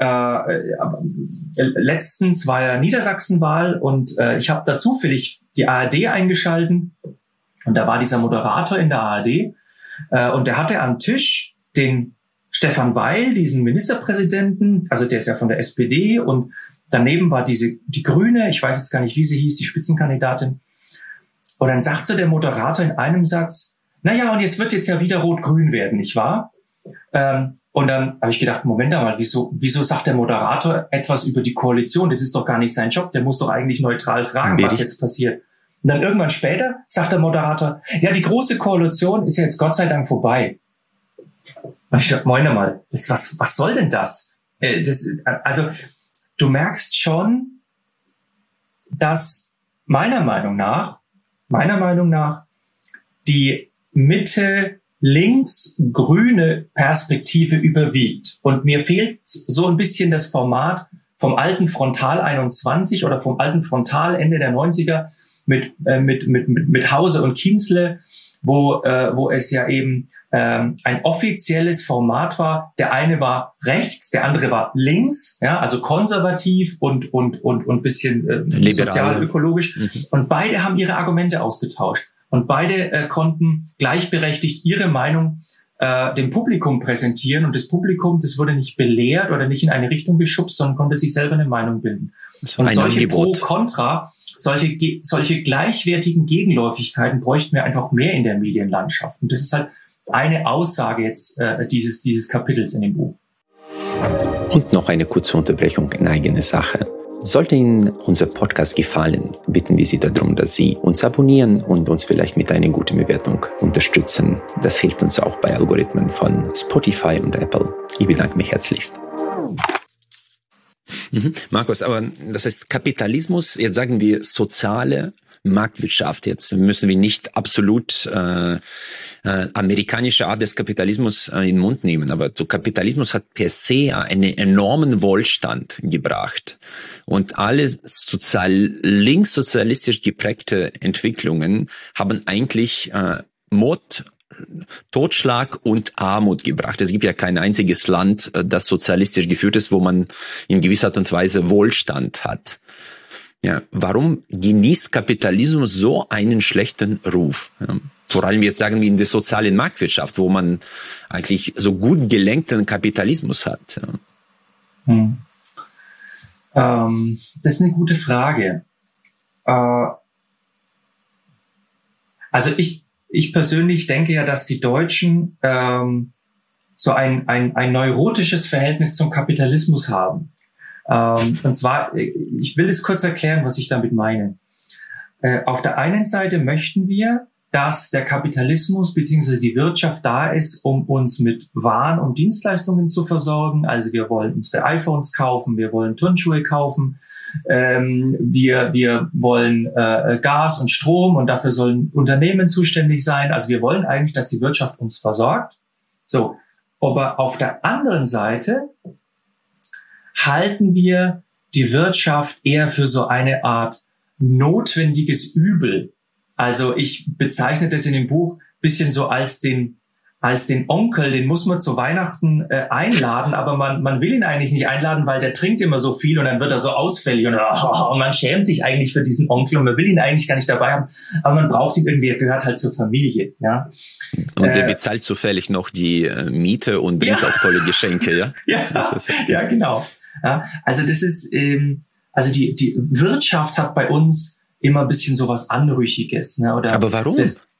letztens war ja Niedersachsenwahl und ich habe da zufällig die ARD eingeschalten und da war dieser Moderator in der ARD und der hatte am Tisch den Stefan Weil, diesen Ministerpräsidenten, also der ist ja von der SPD und daneben war die Grüne, ich weiß jetzt gar nicht, wie sie hieß, die Spitzenkandidatin. Und dann sagt so der Moderator in einem Satz, naja, und es wird jetzt ja wieder Rot-Grün werden, nicht wahr? Und dann habe ich gedacht, Moment mal, wieso sagt der Moderator etwas über die Koalition? Das ist doch gar nicht sein Job, der muss doch eigentlich neutral fragen, was jetzt passiert. Und dann irgendwann später sagt der Moderator, ja, die große Koalition ist ja jetzt Gott sei Dank vorbei. Und ich dachte, Moin mal, was soll denn das? Also du merkst schon, dass meiner Meinung nach die Mitte-links-grüne Perspektive überwiegt. Und mir fehlt so ein bisschen das Format vom alten Frontal 21 oder vom alten Frontal Ende der 90er mit Hause und Kienzle, wo es ja eben ein offizielles Format war. Der eine war rechts, der andere war links, ja, also konservativ und bisschen sozial-ökologisch. Und beide haben ihre Argumente ausgetauscht. Und beide konnten gleichberechtigt ihre Meinung dem Publikum präsentieren. Und das Publikum, das wurde nicht belehrt oder nicht in eine Richtung geschubst, sondern konnte sich selber eine Meinung bilden. Und solche Pro-Kontra, solche gleichwertigen Gegenläufigkeiten bräuchten wir einfach mehr in der Medienlandschaft. Und das ist halt eine Aussage jetzt dieses Kapitels in dem Buch. Und noch eine kurze Unterbrechung in eigene Sache. Sollte Ihnen unser Podcast gefallen, bitten wir Sie darum, dass Sie uns abonnieren und uns vielleicht mit einer guten Bewertung unterstützen. Das hilft uns auch bei Algorithmen von Spotify und Apple. Ich bedanke mich herzlichst. Markus, aber das heißt Kapitalismus, jetzt sagen wir soziale Marktwirtschaft. Jetzt müssen wir nicht absolut amerikanische Art des Kapitalismus in den Mund nehmen, aber so Kapitalismus hat per se einen enormen Wohlstand gebracht. Und alle linkssozialistisch geprägte Entwicklungen haben eigentlich Mord, Totschlag und Armut gebracht. Es gibt ja kein einziges Land, das sozialistisch geführt ist, wo man in gewisser Art und Weise Wohlstand hat. Ja, warum genießt Kapitalismus so einen schlechten Ruf? Ja, vor allem jetzt sagen wir in der sozialen Marktwirtschaft, wo man eigentlich so gut gelenkten Kapitalismus hat. Ja. Das ist eine gute Frage. Also ich persönlich denke ja, dass die Deutschen so ein neurotisches Verhältnis zum Kapitalismus haben. Und zwar, ich will es kurz erklären, was ich damit meine. Auf der einen Seite möchten wir, dass der Kapitalismus bzw. die Wirtschaft da ist, um uns mit Waren und Dienstleistungen zu versorgen. Also wir wollen unsere iPhones kaufen, wir wollen Turnschuhe kaufen, wir wollen Gas und Strom und dafür sollen Unternehmen zuständig sein. Also wir wollen eigentlich, dass die Wirtschaft uns versorgt. So, aber auf der anderen Seite halten wir die Wirtschaft eher für so eine Art notwendiges Übel. Also ich bezeichne das in dem Buch bisschen so als den Onkel, den muss man zu Weihnachten einladen, aber man will ihn eigentlich nicht einladen, weil der trinkt immer so viel und dann wird er so ausfällig und man schämt sich eigentlich für diesen Onkel und man will ihn eigentlich gar nicht dabei haben, aber man braucht ihn irgendwie, er gehört halt zur Familie, ja. Und der bezahlt zufällig noch die Miete und bringt auch tolle Geschenke, ja? Ja, genau. Ja, also das ist, also die Wirtschaft hat bei uns immer ein bisschen so was Anrüchiges, ne? Oder aber warum?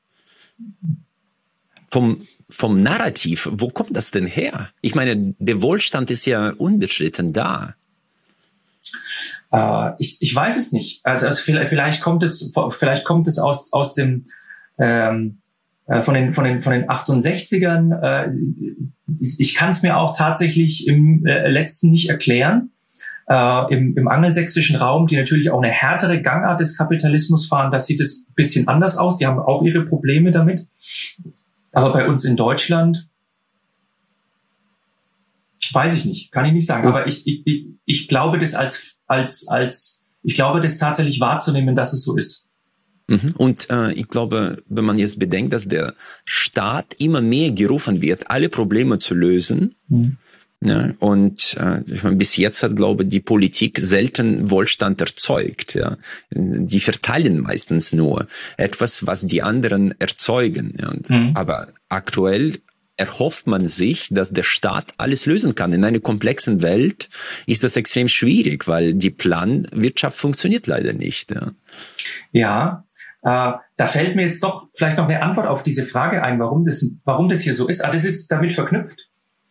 Vom Narrativ, wo kommt das denn her? Ich meine, der Wohlstand ist ja unbestritten da. Ich weiß es nicht. Also vielleicht kommt es aus dem von den 68ern. Ich kann es mir auch tatsächlich im letzten nicht erklären. Im angelsächsischen Raum, die natürlich auch eine härtere Gangart des Kapitalismus fahren, da sieht es ein bisschen anders aus. Die haben auch ihre Probleme damit. Aber bei uns in Deutschland weiß ich nicht, kann ich nicht sagen. Aber ich glaube das ich glaube das tatsächlich wahrzunehmen, dass es so ist. Und ich glaube, wenn man jetzt bedenkt, dass der Staat immer mehr gerufen wird, alle Probleme zu lösen, ja, und ich meine, bis jetzt hat, glaube ich, die Politik selten Wohlstand erzeugt. Ja. Die verteilen meistens nur etwas, was die anderen erzeugen. Ja. Aber aktuell erhofft man sich, dass der Staat alles lösen kann. In einer komplexen Welt ist das extrem schwierig, weil die Planwirtschaft funktioniert leider nicht. Ja. Da fällt mir jetzt doch vielleicht noch eine Antwort auf diese Frage ein, warum das hier so ist. Das ist damit verknüpft.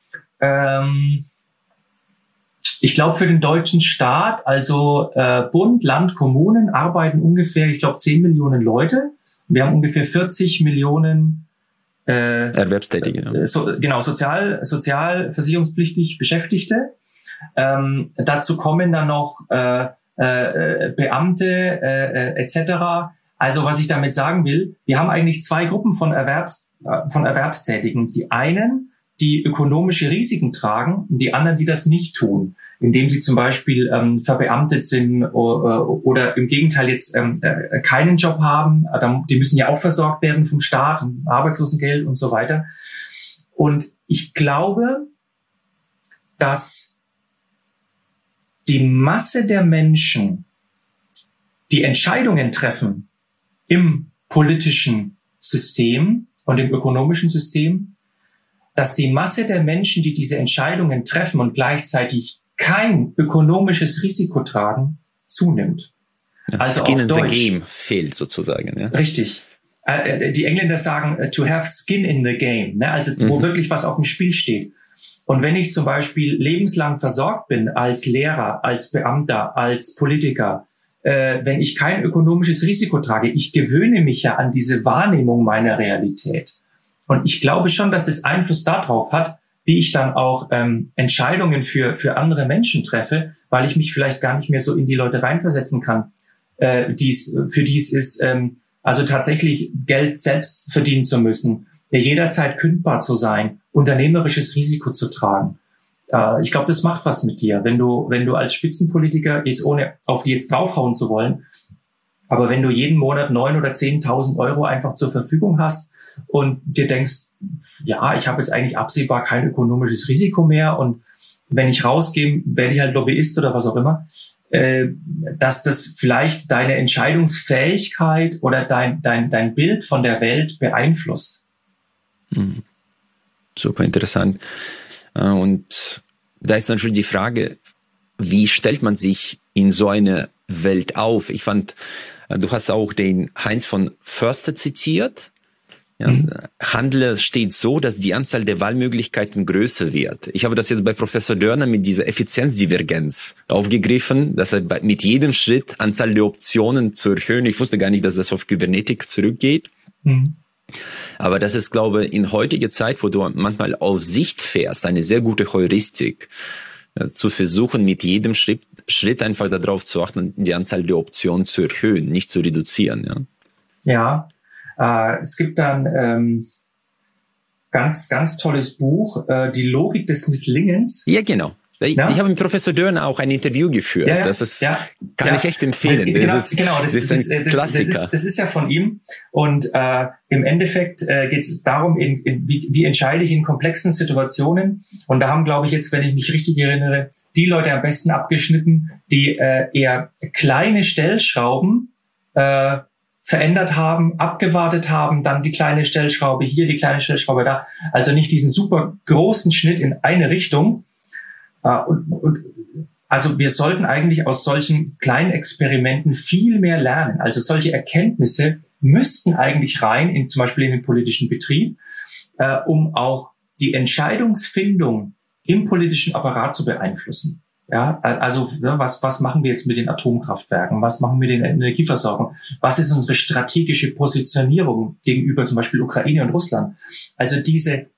Ich glaube, für den deutschen Staat, also Bund, Land, Kommunen arbeiten ungefähr, ich glaube, 10 Millionen Leute. Wir haben ungefähr 40 Millionen Erwerbstätige. Genau, sozialversicherungspflichtig Beschäftigte. Dazu kommen dann noch Beamte etc. Also was ich damit sagen will, wir haben eigentlich zwei Gruppen von Erwerbstätigen. Die einen, die ökonomische Risiken tragen, und die anderen, die das nicht tun, indem sie zum Beispiel verbeamtet sind oder im Gegenteil jetzt keinen Job haben. Die müssen ja auch versorgt werden vom Staat, Arbeitslosengeld und so weiter. Und ich glaube, dass die Masse der Menschen, die Entscheidungen treffen im politischen System und im ökonomischen System, dass die Masse der Menschen, die diese Entscheidungen treffen und gleichzeitig kein ökonomisches Risiko tragen, zunimmt. Also Skin in the game fehlt sozusagen. Ja? Richtig. Die Engländer sagen, to have skin in the game, ne? Also wo wirklich was auf dem Spiel steht. Und wenn ich zum Beispiel lebenslang versorgt bin als Lehrer, als Beamter, als Politiker, wenn ich kein ökonomisches Risiko trage, ich gewöhne mich ja an diese Wahrnehmung meiner Realität. Und ich glaube schon, dass das Einfluss darauf hat, wie ich dann auch Entscheidungen für andere Menschen treffe, weil ich mich vielleicht gar nicht mehr so in die Leute reinversetzen kann, für die es ist, also tatsächlich Geld selbst verdienen zu müssen, jederzeit kündbar zu sein, unternehmerisches Risiko zu tragen. Ich glaube, das macht was mit dir, wenn du als Spitzenpolitiker, jetzt ohne auf die jetzt draufhauen zu wollen, aber wenn du jeden Monat 9.000 oder 10.000 Euro einfach zur Verfügung hast und dir denkst, ja, ich habe jetzt eigentlich absehbar kein ökonomisches Risiko mehr und wenn ich rausgehe, werde ich halt Lobbyist oder was auch immer, dass das vielleicht deine Entscheidungsfähigkeit oder dein Bild von der Welt beeinflusst. Super interessant. Und da ist natürlich die Frage, wie stellt man sich in so eine Welt auf? Ich fand, du hast auch den Heinz von Förster zitiert. Ja, Handel steht so, dass die Anzahl der Wahlmöglichkeiten größer wird. Ich habe das jetzt bei Professor Dörner mit dieser Effizienzdivergenz aufgegriffen, dass er mit jedem Schritt Anzahl der Optionen zu erhöhen. Ich wusste gar nicht, dass das auf Kybernetik zurückgeht. Aber das ist, glaube ich, in heutiger Zeit, wo du manchmal auf Sicht fährst, eine sehr gute Heuristik, zu versuchen, mit jedem Schritt einfach darauf zu achten, die Anzahl der Optionen zu erhöhen, nicht zu reduzieren. Ja. Es gibt dann ganz, ganz tolles Buch, Die Logik des Misslingens. Ja, genau. Ich habe mit Professor Dörner auch ein Interview geführt. Ja, das ist, kann ich echt empfehlen. Das ist ja von ihm. Und im Endeffekt geht es darum, wie entscheide ich in komplexen Situationen. Und da haben, glaube ich, jetzt, wenn ich mich richtig erinnere, die Leute am besten abgeschnitten, die eher kleine Stellschrauben verändert haben, abgewartet haben, dann die kleine Stellschraube hier, die kleine Stellschraube da. Also nicht diesen super großen Schnitt in eine Richtung. Also wir sollten eigentlich aus solchen kleinen Experimenten viel mehr lernen. Also solche Erkenntnisse müssten eigentlich rein, zum Beispiel in den politischen Betrieb, um auch die Entscheidungsfindung im politischen Apparat zu beeinflussen. Ja, also was machen wir jetzt mit den Atomkraftwerken? Was machen wir mit der Energieversorgung? Was ist unsere strategische Positionierung gegenüber zum Beispiel Ukraine und Russland? Also diese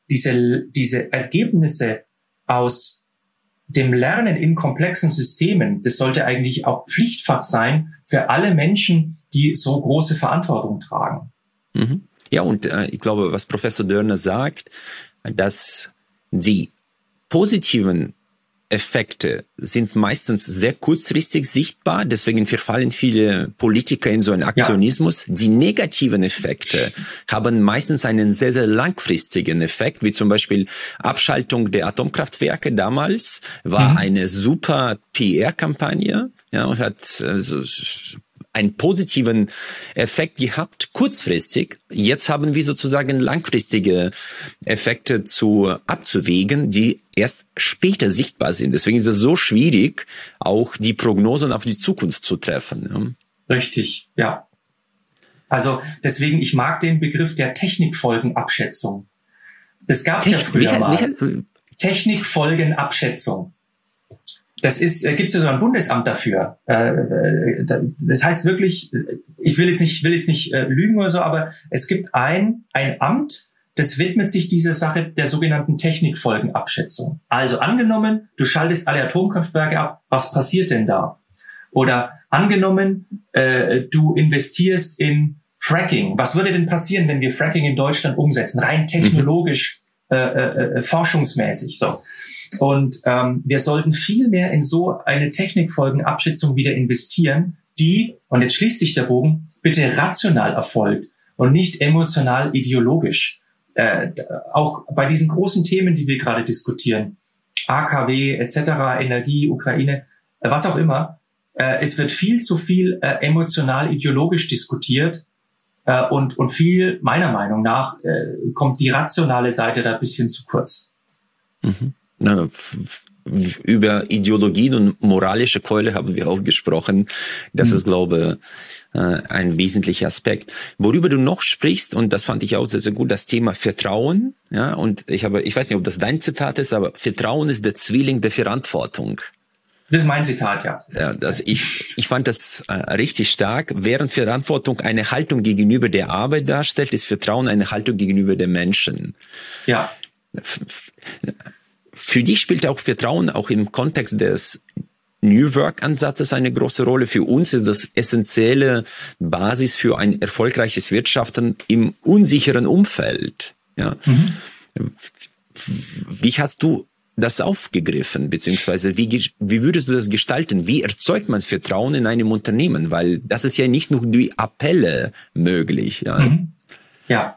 Ergebnisse aus dem Lernen in komplexen Systemen, das sollte eigentlich auch Pflichtfach sein für alle Menschen, die so große Verantwortung tragen. Mhm. Ja, und ich glaube, was Professor Dörner sagt, dass die positiven Effekte sind meistens sehr kurzfristig sichtbar, deswegen verfallen viele Politiker in so einen Aktionismus. Ja. Die negativen Effekte haben meistens einen sehr, sehr langfristigen Effekt, wie zum Beispiel Abschaltung der Atomkraftwerke damals war eine super PR-Kampagne, ja, und hat einen positiven Effekt gehabt, kurzfristig. Jetzt haben wir sozusagen langfristige Effekte abzuwägen, die erst später sichtbar sind. Deswegen ist es so schwierig, auch die Prognosen auf die Zukunft zu treffen. Richtig, ja. Also deswegen, ich mag den Begriff der Technikfolgenabschätzung. Das gab es ja früher mal. Technikfolgenabschätzung. Das gibt's ja so ein Bundesamt dafür. Das heißt wirklich, ich will jetzt nicht lügen oder so, aber es gibt ein Amt, das widmet sich dieser Sache der sogenannten Technikfolgenabschätzung. Also angenommen, du schaltest alle Atomkraftwerke ab, was passiert denn da? Oder angenommen, du investierst in Fracking. Was würde denn passieren, wenn wir Fracking in Deutschland umsetzen? Rein technologisch, forschungsmäßig. So. Und wir sollten viel mehr in so eine Technikfolgenabschätzung wieder investieren, die, und jetzt schließt sich der Bogen, bitte rational erfolgt und nicht emotional ideologisch. Auch bei diesen großen Themen, die wir gerade diskutieren, AKW etc., Energie, Ukraine, was auch immer, es wird viel zu viel emotional ideologisch diskutiert und viel, meiner Meinung nach, kommt die rationale Seite da ein bisschen zu kurz. Mhm. Über Ideologien und moralische Keule haben wir auch gesprochen. Das ist, glaube ich, ein wesentlicher Aspekt. Worüber du noch sprichst, und das fand ich auch sehr, sehr gut, das Thema Vertrauen. Ja, und ich weiß nicht, ob das dein Zitat ist, aber Vertrauen ist der Zwilling der Verantwortung. Das ist mein Zitat, ja. Ja, ich fand das richtig stark. Während Verantwortung eine Haltung gegenüber der Arbeit darstellt, ist Vertrauen eine Haltung gegenüber den Menschen. Ja. Für dich spielt auch Vertrauen auch im Kontext des New Work-Ansatzes eine große Rolle. Für uns ist das essentielle Basis für ein erfolgreiches Wirtschaften im unsicheren Umfeld. Ja. Wie hast du das aufgegriffen, beziehungsweise wie würdest du das gestalten? Wie erzeugt man Vertrauen in einem Unternehmen? Weil das ist ja nicht nur durch Appelle möglich. Ja. Ja.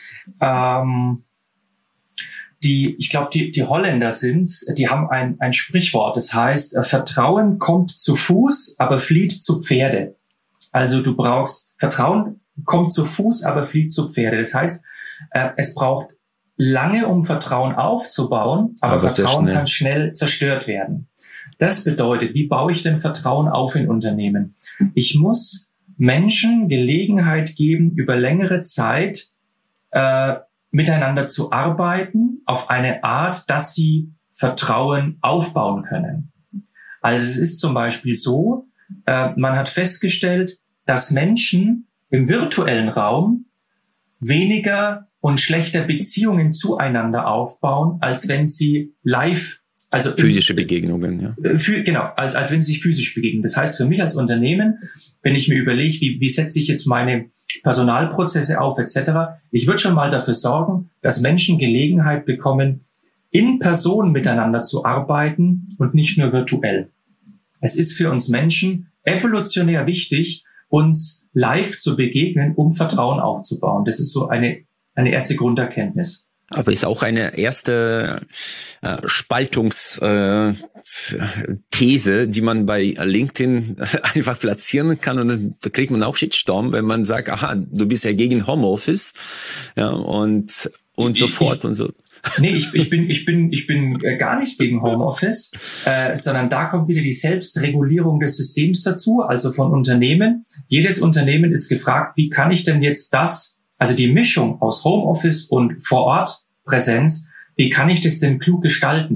Ich glaube, die Holländer die haben ein Sprichwort, das heißt, Vertrauen kommt zu Fuß, aber flieht zu Pferde. Also du brauchst, Vertrauen kommt zu Fuß, aber flieht zu Pferde. Das heißt, es braucht lange, um Vertrauen aufzubauen, aber Vertrauen kann schnell zerstört werden. Das bedeutet, wie baue ich denn Vertrauen auf in Unternehmen? Ich muss Menschen Gelegenheit geben, über längere Zeit miteinander zu arbeiten auf eine Art, dass sie Vertrauen aufbauen können. Also es ist zum Beispiel so, man hat festgestellt, dass Menschen im virtuellen Raum weniger und schlechter Beziehungen zueinander aufbauen, als wenn sie live, also physische Begegnungen, ja. Genau, als wenn sie sich physisch begegnen. Das heißt, für mich als Unternehmen, wenn ich mir überlege, wie setze ich jetzt meine Personalprozesse auf etc., ich würde schon mal dafür sorgen, dass Menschen Gelegenheit bekommen, in Person miteinander zu arbeiten und nicht nur virtuell. Es ist für uns Menschen evolutionär wichtig, uns live zu begegnen, um Vertrauen aufzubauen. Das ist so eine erste Grunderkenntnis. Aber ist auch eine erste Spaltungsthese, die man bei LinkedIn einfach platzieren kann, und dann kriegt man auch Shitstorm, wenn man sagt, aha, du bist ja gegen Homeoffice, ja, und so fort und so. Nee, ich bin gar nicht gegen Homeoffice, sondern da kommt wieder die Selbstregulierung des Systems dazu, also von Unternehmen. Jedes Unternehmen ist gefragt, wie kann ich denn jetzt also die Mischung aus Homeoffice und Vor-Ort-Präsenz, wie kann ich das denn klug gestalten?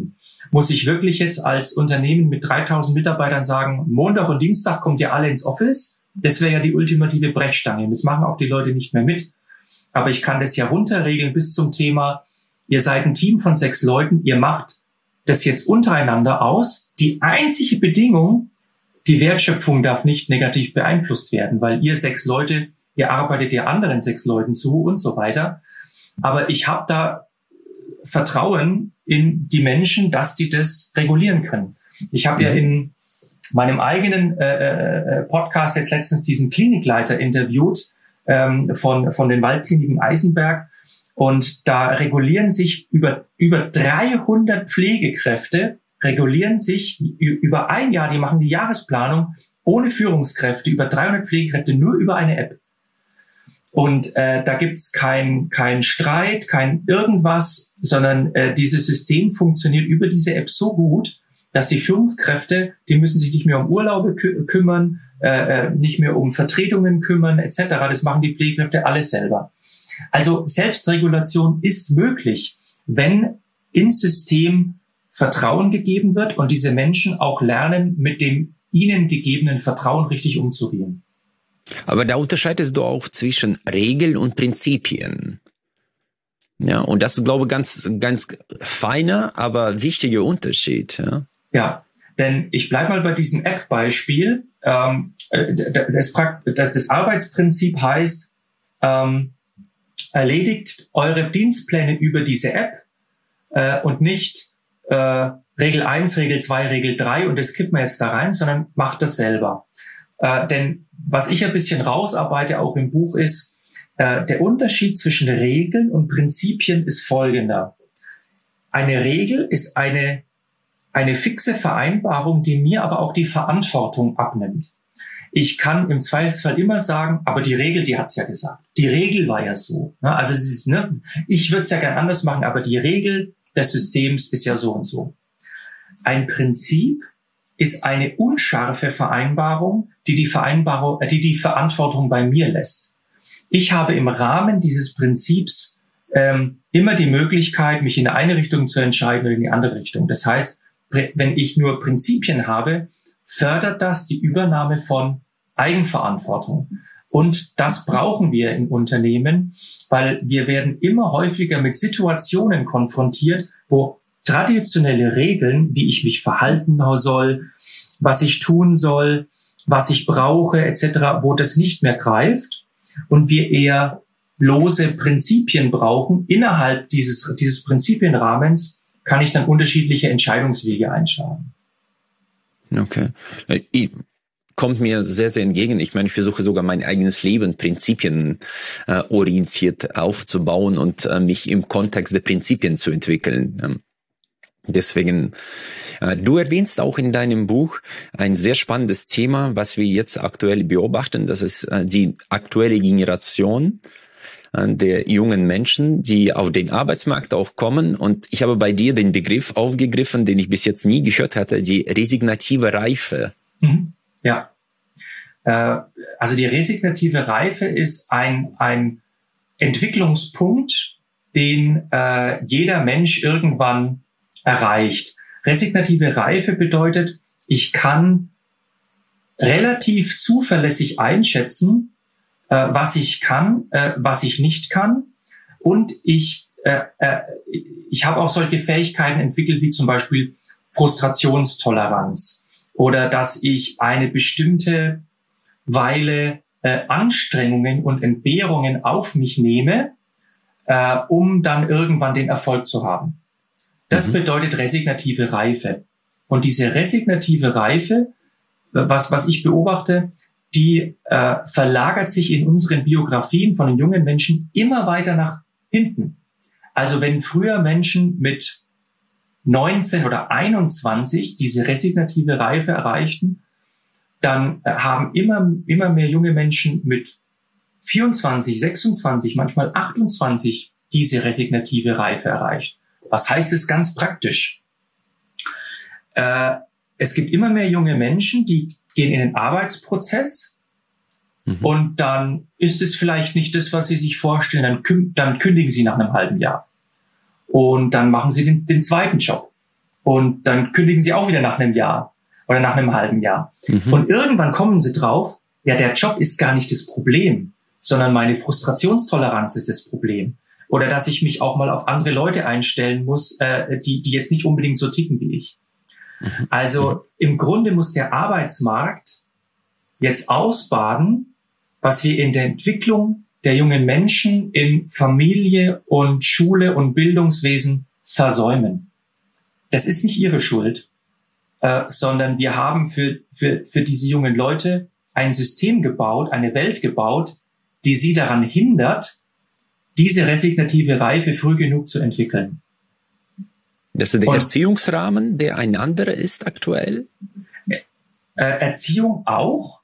Muss ich wirklich jetzt als Unternehmen mit 3000 Mitarbeitern sagen, Montag und Dienstag kommt ihr alle ins Office? Das wäre ja die ultimative Brechstange. Das machen auch die Leute nicht mehr mit. Aber ich kann das ja runterregeln bis zum Thema, ihr seid ein Team von 6 Leuten, ihr macht das jetzt untereinander aus. Die einzige Bedingung, die Wertschöpfung darf nicht negativ beeinflusst werden, weil ihr 6 Leute, ihr arbeitet ja anderen 6 Leuten zu und so weiter. Aber ich habe da Vertrauen in die Menschen, dass sie das regulieren können. Ich habe ja in meinem eigenen Podcast jetzt letztens diesen Klinikleiter interviewt von den Waldkliniken Eisenberg. Und da regulieren sich über 300 Pflegekräfte, regulieren sich über ein Jahr, die machen die Jahresplanung ohne Führungskräfte, über 300 Pflegekräfte nur über eine App. Und da gibt's kein Streit, kein irgendwas, sondern dieses System funktioniert über diese App so gut, dass die Führungskräfte, die müssen sich nicht mehr um Urlaube kümmern, nicht mehr um Vertretungen kümmern, etc. Das machen die Pflegekräfte alles selber. Also Selbstregulation ist möglich, wenn ins System Vertrauen gegeben wird und diese Menschen auch lernen, mit dem ihnen gegebenen Vertrauen richtig umzugehen. Aber da unterscheidest du auch zwischen Regeln und Prinzipien. Ja, und das ist, glaube ich, ganz feiner, aber wichtiger Unterschied. Ja, denn ich bleibe mal bei diesem App-Beispiel. Das Arbeitsprinzip heißt, erledigt eure Dienstpläne über diese App und nicht Regel 1, Regel 2, Regel 3 und das kippt man jetzt da rein, sondern macht das selber. Denn was ich ein bisschen rausarbeite, auch im Buch, ist, der Unterschied zwischen Regeln und Prinzipien ist folgender. Eine Regel ist eine fixe Vereinbarung, die mir aber auch die Verantwortung abnimmt. Ich kann im Zweifelsfall immer sagen, aber die Regel, die hat's ja gesagt. Die Regel war ja so. Also es ist, ich würde es ja gern anders machen, aber die Regel des Systems ist ja so und so. Ein Prinzip ist eine unscharfe Vereinbarung, die die Verantwortung bei mir lässt. Ich habe im Rahmen dieses Prinzips immer die Möglichkeit, mich in eine Richtung zu entscheiden oder in die andere Richtung. Das heißt, wenn ich nur Prinzipien habe, fördert das die Übernahme von Eigenverantwortung. Und das brauchen wir in Unternehmen, weil wir werden immer häufiger mit Situationen konfrontiert, wo traditionelle Regeln, wie ich mich verhalten soll, was ich tun soll, was ich brauche, etc., wo das nicht mehr greift und wir eher lose Prinzipien brauchen. Innerhalb dieses Prinzipienrahmens kann ich dann unterschiedliche Entscheidungswege einschlagen. Okay. Kommt mir sehr, sehr entgegen. Ich meine, ich versuche sogar mein eigenes Leben prinzipienorientiert aufzubauen und mich im Kontext der Prinzipien zu entwickeln. Deswegen, du erwähnst auch in deinem Buch ein sehr spannendes Thema, was wir jetzt aktuell beobachten. Das ist die aktuelle Generation der jungen Menschen, die auf den Arbeitsmarkt auch kommen. Und ich habe bei dir den Begriff aufgegriffen, den ich bis jetzt nie gehört hatte, die resignative Reife. Ja, also die resignative Reife ist ein Entwicklungspunkt, den jeder Mensch irgendwann erreicht. Resignative Reife bedeutet, ich kann relativ zuverlässig einschätzen, was ich kann, was ich nicht kann. Und ich habe auch solche Fähigkeiten entwickelt, wie zum Beispiel Frustrationstoleranz oder dass ich eine bestimmte Weile Anstrengungen und Entbehrungen auf mich nehme, um dann irgendwann den Erfolg zu haben. Das bedeutet resignative Reife. Und diese resignative Reife, was ich beobachte, die verlagert sich in unseren Biografien von den jungen Menschen immer weiter nach hinten. Also wenn früher Menschen mit 19 oder 21 diese resignative Reife erreichten, dann haben immer mehr junge Menschen mit 24, 26, manchmal 28 diese resignative Reife erreicht. Was heißt es ganz praktisch? Es gibt immer mehr junge Menschen, die gehen in den Arbeitsprozess und dann ist es vielleicht nicht das, was sie sich vorstellen, dann kündigen sie nach einem halben Jahr und dann machen sie den zweiten Job Und dann kündigen sie auch wieder nach einem Jahr oder nach einem halben Jahr. Und irgendwann kommen sie drauf, ja, der Job ist gar nicht das Problem, sondern meine Frustrationstoleranz ist das Problem. Oder dass ich mich auch mal auf andere Leute einstellen muss, die jetzt nicht unbedingt so ticken wie ich. Also im Grunde muss der Arbeitsmarkt jetzt ausbaden, was wir in der Entwicklung der jungen Menschen in Familie und Schule und Bildungswesen versäumen. Das ist nicht ihre Schuld, sondern wir haben für diese jungen Leute ein System gebaut, eine Welt gebaut, die sie daran hindert, diese resignative Reife früh genug zu entwickeln. Das ist der Erziehungsrahmen, der ein anderer ist aktuell? Erziehung auch.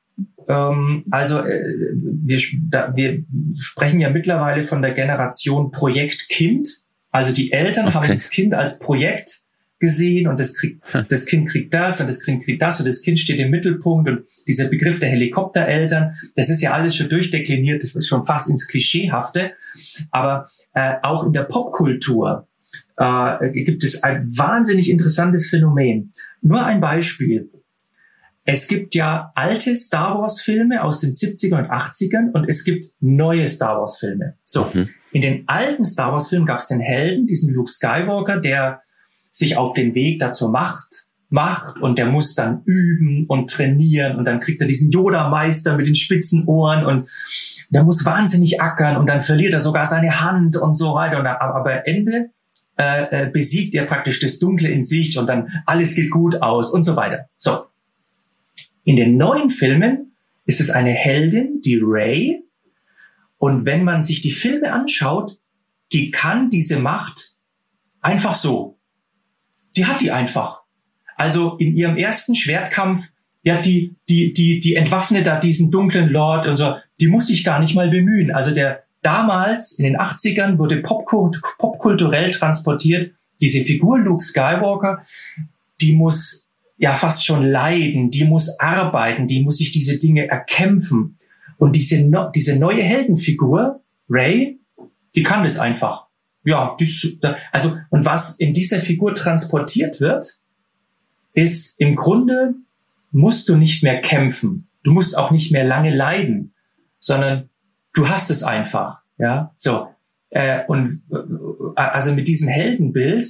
Wir sprechen ja mittlerweile von der Generation Projekt-Kind. Also die Eltern haben das Kind als Projekt gesehen und das Kind kriegt das und das Kind kriegt das und das Kind steht im Mittelpunkt und dieser Begriff der Helikoptereltern, das ist ja alles schon durchdekliniert, das ist schon fast ins Klischeehafte. Aber auch in der Popkultur gibt es ein wahnsinnig interessantes Phänomen. Nur ein Beispiel. Es gibt ja alte Star Wars Filme aus den 70er und 80ern und es gibt neue Star Wars Filme. So, in den alten Star Wars Filmen gab es den Helden, diesen Luke Skywalker, der sich auf den Weg da zur Macht macht und der muss dann üben und trainieren und dann kriegt er diesen Yoda-Meister mit den spitzen Ohren und der muss wahnsinnig ackern und dann verliert er sogar seine Hand und so weiter. Und aber am Ende besiegt er praktisch das Dunkle in sich und dann alles geht gut aus und so weiter. So. In den neuen Filmen ist es eine Heldin, die Rey. Und wenn man sich die Filme anschaut, die kann diese Macht einfach so. Die hat die einfach. Also in ihrem ersten Schwertkampf, ja, die entwaffnet da diesen dunklen Lord und so. Die muss sich gar nicht mal bemühen. Also damals, in den 80ern, wurde popkulturell transportiert, diese Figur Luke Skywalker, die muss ja fast schon leiden, die muss arbeiten, die muss sich diese Dinge erkämpfen. Und diese neue Heldenfigur, Rey, die kann das einfach. Ja, und was in dieser Figur transportiert wird, ist im Grunde, musst du nicht mehr kämpfen. Du musst auch nicht mehr lange leiden, sondern du hast es einfach. Ja, so. Also mit diesem Heldenbild,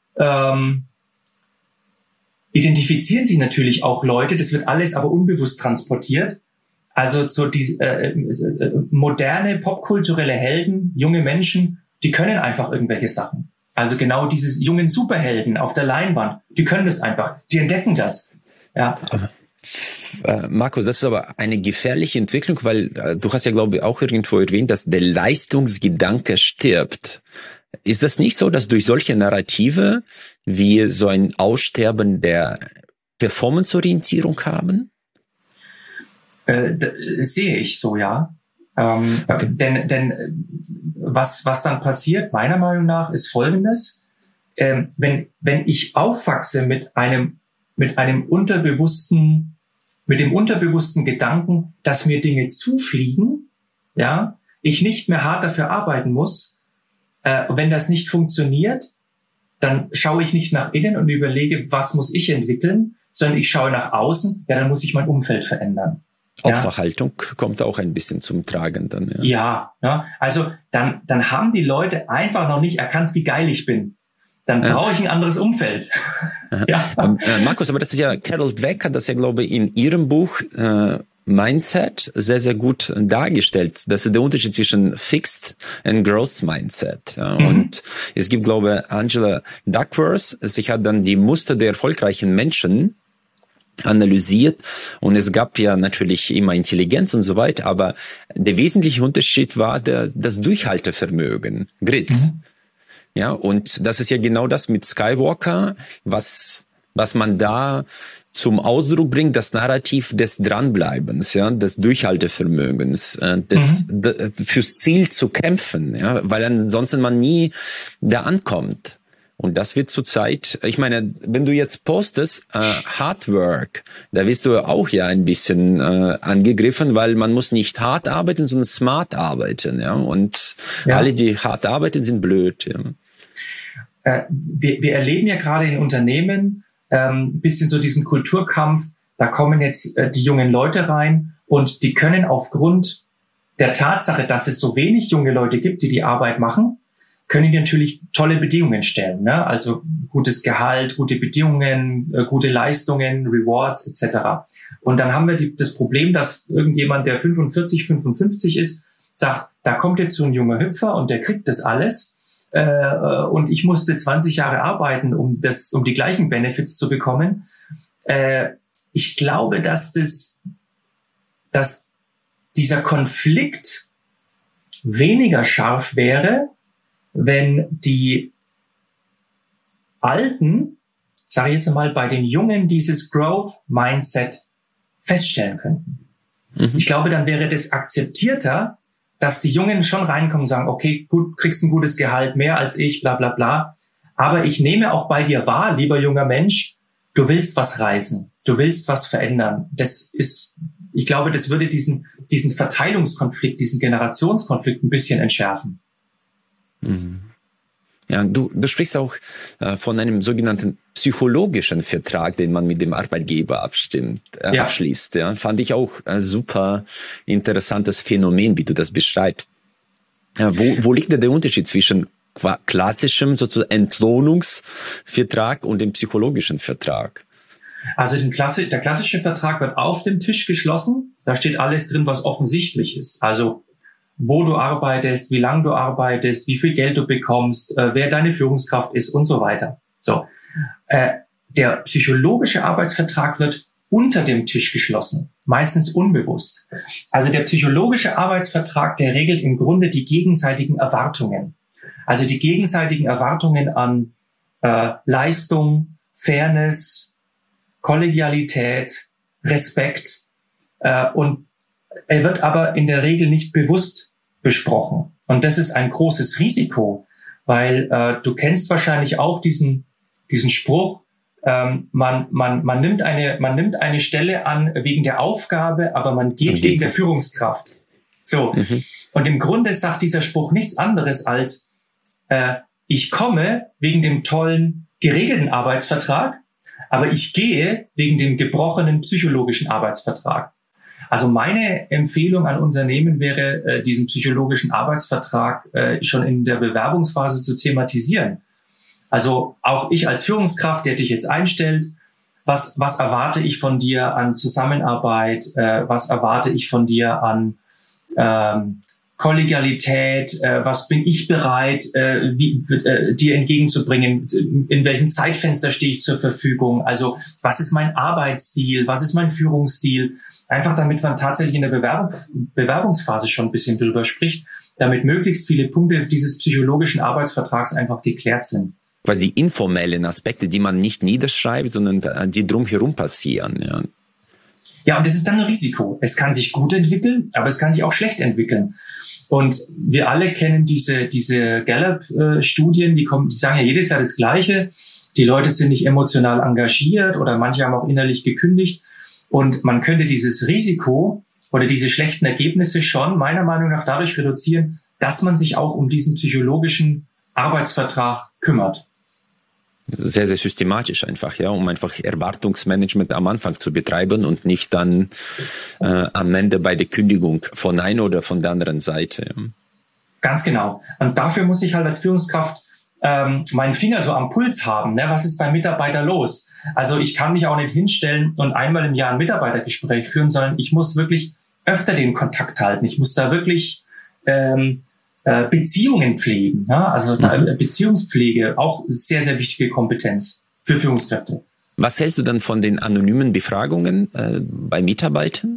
identifizieren sich natürlich auch Leute, das wird alles aber unbewusst transportiert. Also so die moderne popkulturelle Helden, junge Menschen, die können einfach irgendwelche Sachen. Also genau dieses jungen Superhelden auf der Leinwand, die können das einfach, die entdecken das. Ja. Markus, das ist aber eine gefährliche Entwicklung, weil du hast ja, glaube ich, auch irgendwo erwähnt, dass der Leistungsgedanke stirbt. Ist das nicht so, dass durch solche Narrative wir so ein Aussterben der Performance-Orientierung haben? Sehe ich so, ja. Denn was dann passiert, meiner Meinung nach, ist Folgendes. Wenn ich aufwachse mit dem unterbewussten Gedanken, dass mir Dinge zufliegen, ja, ich nicht mehr hart dafür arbeiten muss, wenn das nicht funktioniert, dann schaue ich nicht nach innen und überlege, was muss ich entwickeln, sondern ich schaue nach außen, ja, dann muss ich mein Umfeld verändern. Opferhaltung kommt auch ein bisschen zum Tragen dann. Ja, also dann haben die Leute einfach noch nicht erkannt, wie geil ich bin. Dann brauche ich ein anderes Umfeld. Ja. Markus, aber das ist ja, Carol Dweck hat das ja, glaube ich, in ihrem Buch Mindset sehr, sehr gut dargestellt. Das ist der Unterschied zwischen Fixed and Growth Mindset. Ja. Und es gibt, glaube ich, Angela Duckworth, sie hat dann die Muster der erfolgreichen Menschen analysiert und es gab ja natürlich immer Intelligenz und so weiter, aber der wesentliche Unterschied war das Durchhaltevermögen, Grit. Ja, und das ist ja genau das mit Skywalker, was man da zum Ausdruck bringt, das Narrativ des Dranbleibens, ja, des Durchhaltevermögens, fürs Ziel zu kämpfen, ja, weil ansonsten man nie da ankommt. Und das wird zurzeit, ich meine, wenn du jetzt postest, Hard Work, da wirst du auch ja ein bisschen angegriffen, weil man muss nicht hart arbeiten, sondern smart arbeiten, ja. Und alle, die hart arbeiten, sind blöd, ja. wir erleben ja gerade in Unternehmen ein bisschen so diesen Kulturkampf. Da kommen jetzt die jungen Leute rein und die können aufgrund der Tatsache, dass es so wenig junge Leute gibt, die die Arbeit machen, können die natürlich tolle Bedingungen stellen, ne? Also gutes Gehalt, gute Bedingungen, gute Leistungen, Rewards etc. Und dann haben wir das Problem, dass irgendjemand, der 45, 55 ist, sagt, da kommt jetzt so ein junger Hüpfer und der kriegt das alles und ich musste 20 Jahre arbeiten, um die gleichen Benefits zu bekommen. Ich glaube, dass dieser Konflikt weniger scharf wäre, wenn die Alten, sage ich jetzt mal, bei den Jungen dieses Growth-Mindset feststellen könnten. Ich glaube, dann wäre das akzeptierter, dass die Jungen schon reinkommen und sagen, okay, gut, kriegst ein gutes Gehalt, mehr als ich, bla bla bla. Aber ich nehme auch bei dir wahr, lieber junger Mensch, du willst was reißen, du willst was verändern. Ich glaube, das würde diesen Verteilungskonflikt, diesen Generationskonflikt ein bisschen entschärfen. Ja, du sprichst auch von einem sogenannten psychologischen Vertrag, den man mit dem Arbeitgeber abschließt. Ja, fand ich auch ein super interessantes Phänomen, wie du das beschreibst. Wo liegt denn der Unterschied zwischen klassischem sozusagen Entlohnungsvertrag und dem psychologischen Vertrag? Also der klassische Vertrag wird auf dem Tisch geschlossen. Da steht alles drin, was offensichtlich ist. Also wo du arbeitest, wie lange du arbeitest, wie viel Geld du bekommst, wer deine Führungskraft ist und so weiter. So, der psychologische Arbeitsvertrag wird unter dem Tisch geschlossen, meistens unbewusst. Also der psychologische Arbeitsvertrag, der regelt im Grunde die gegenseitigen Erwartungen. Also die gegenseitigen Erwartungen an Leistung, Fairness, Kollegialität, Respekt und er wird aber in der Regel nicht bewusst besprochen. Und das ist ein großes Risiko, weil du kennst wahrscheinlich auch diesen Spruch, man nimmt eine Stelle an wegen der Aufgabe, aber man geht wegen der Führungskraft. So. Und im Grunde sagt dieser Spruch nichts anderes als, ich komme wegen dem tollen, geregelten Arbeitsvertrag, aber ich gehe wegen dem gebrochenen psychologischen Arbeitsvertrag. Also meine Empfehlung an Unternehmen wäre, diesen psychologischen Arbeitsvertrag schon in der Bewerbungsphase zu thematisieren. Also auch ich als Führungskraft, der dich jetzt einstellt, was erwarte ich von dir an Zusammenarbeit, was erwarte ich von dir an Kollegialität, was bin ich bereit, dir entgegenzubringen, in welchem Zeitfenster stehe ich zur Verfügung, also was ist mein Arbeitsstil, was ist mein Führungsstil, einfach damit man tatsächlich in der Bewerbungsphase schon ein bisschen drüber spricht, damit möglichst viele Punkte dieses psychologischen Arbeitsvertrags einfach geklärt sind. Weil die informellen Aspekte, die man nicht niederschreibt, sondern die drumherum passieren. Ja. Ja, und das ist dann ein Risiko. Es kann sich gut entwickeln, aber es kann sich auch schlecht entwickeln. Und wir alle kennen diese Gallup-Studien, die sagen ja jedes Jahr das Gleiche. Die Leute sind nicht emotional engagiert oder manche haben auch innerlich gekündigt. Und man könnte dieses Risiko oder diese schlechten Ergebnisse schon meiner Meinung nach dadurch reduzieren, dass man sich auch um diesen psychologischen Arbeitsvertrag kümmert. Sehr, sehr systematisch einfach, ja, um einfach Erwartungsmanagement am Anfang zu betreiben und nicht dann am Ende bei der Kündigung von einer oder von der anderen Seite. Ja. Ganz genau. Und dafür muss ich halt als Führungskraft meinen Finger so am Puls haben. Ne? Was ist beim Mitarbeiter los? Also ich kann mich auch nicht hinstellen und einmal im Jahr ein Mitarbeitergespräch führen, sondern ich muss wirklich öfter den Kontakt halten. Ich muss da wirklich Beziehungen pflegen. Ja? Also Beziehungspflege, auch sehr, sehr wichtige Kompetenz für Führungskräfte. Was hältst du dann von den anonymen Befragungen bei Mitarbeitern?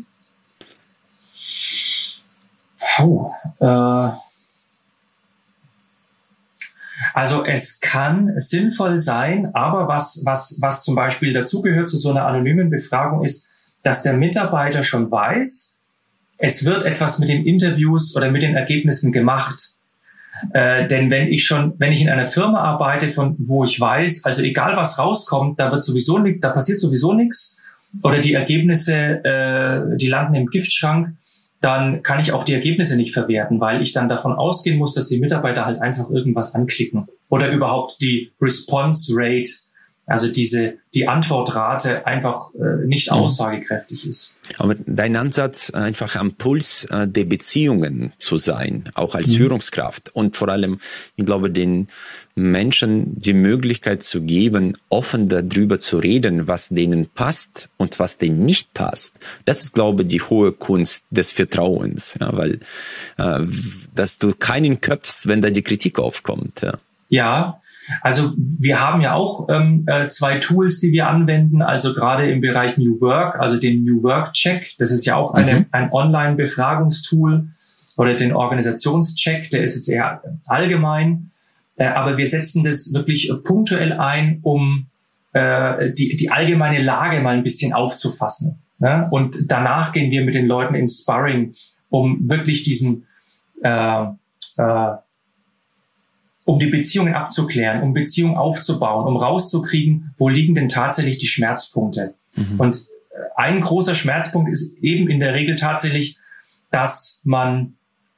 Also es kann sinnvoll sein, aber was zum Beispiel dazugehört zu so einer anonymen Befragung ist, dass der Mitarbeiter schon weiß, es wird etwas mit den Interviews oder mit den Ergebnissen gemacht. Denn wenn ich in einer Firma arbeite, wo ich weiß, also egal was rauskommt, da passiert sowieso nichts, oder die Ergebnisse, die landen im Giftschrank, dann kann ich auch die Ergebnisse nicht verwerten, weil ich dann davon ausgehen muss, dass die Mitarbeiter halt einfach irgendwas anklicken oder überhaupt die Response Rate, also die Antwortrate einfach nicht aussagekräftig ist. Aber dein Ansatz, einfach am Puls der Beziehungen zu sein, auch als Führungskraft und vor allem, ich glaube, den Menschen die Möglichkeit zu geben, offen darüber zu reden, was denen passt und was denen nicht passt. Das ist, glaube ich, die hohe Kunst des Vertrauens, ja, weil dass du keinen köpfst, wenn da die Kritik aufkommt. Ja, also wir haben ja auch 2 Tools, die wir anwenden, also gerade im Bereich New Work, also den New Work Check, das ist ja auch ein Online-Befragungstool, oder den Organisationscheck, der ist jetzt eher allgemein, aber wir setzen das wirklich punktuell ein, um die allgemeine Lage mal ein bisschen aufzufassen. Ne? Und danach gehen wir mit den Leuten ins Sparring, um wirklich um die Beziehungen abzuklären, um Beziehungen aufzubauen, um rauszukriegen, wo liegen denn tatsächlich die Schmerzpunkte. Und ein großer Schmerzpunkt ist eben in der Regel tatsächlich, dass man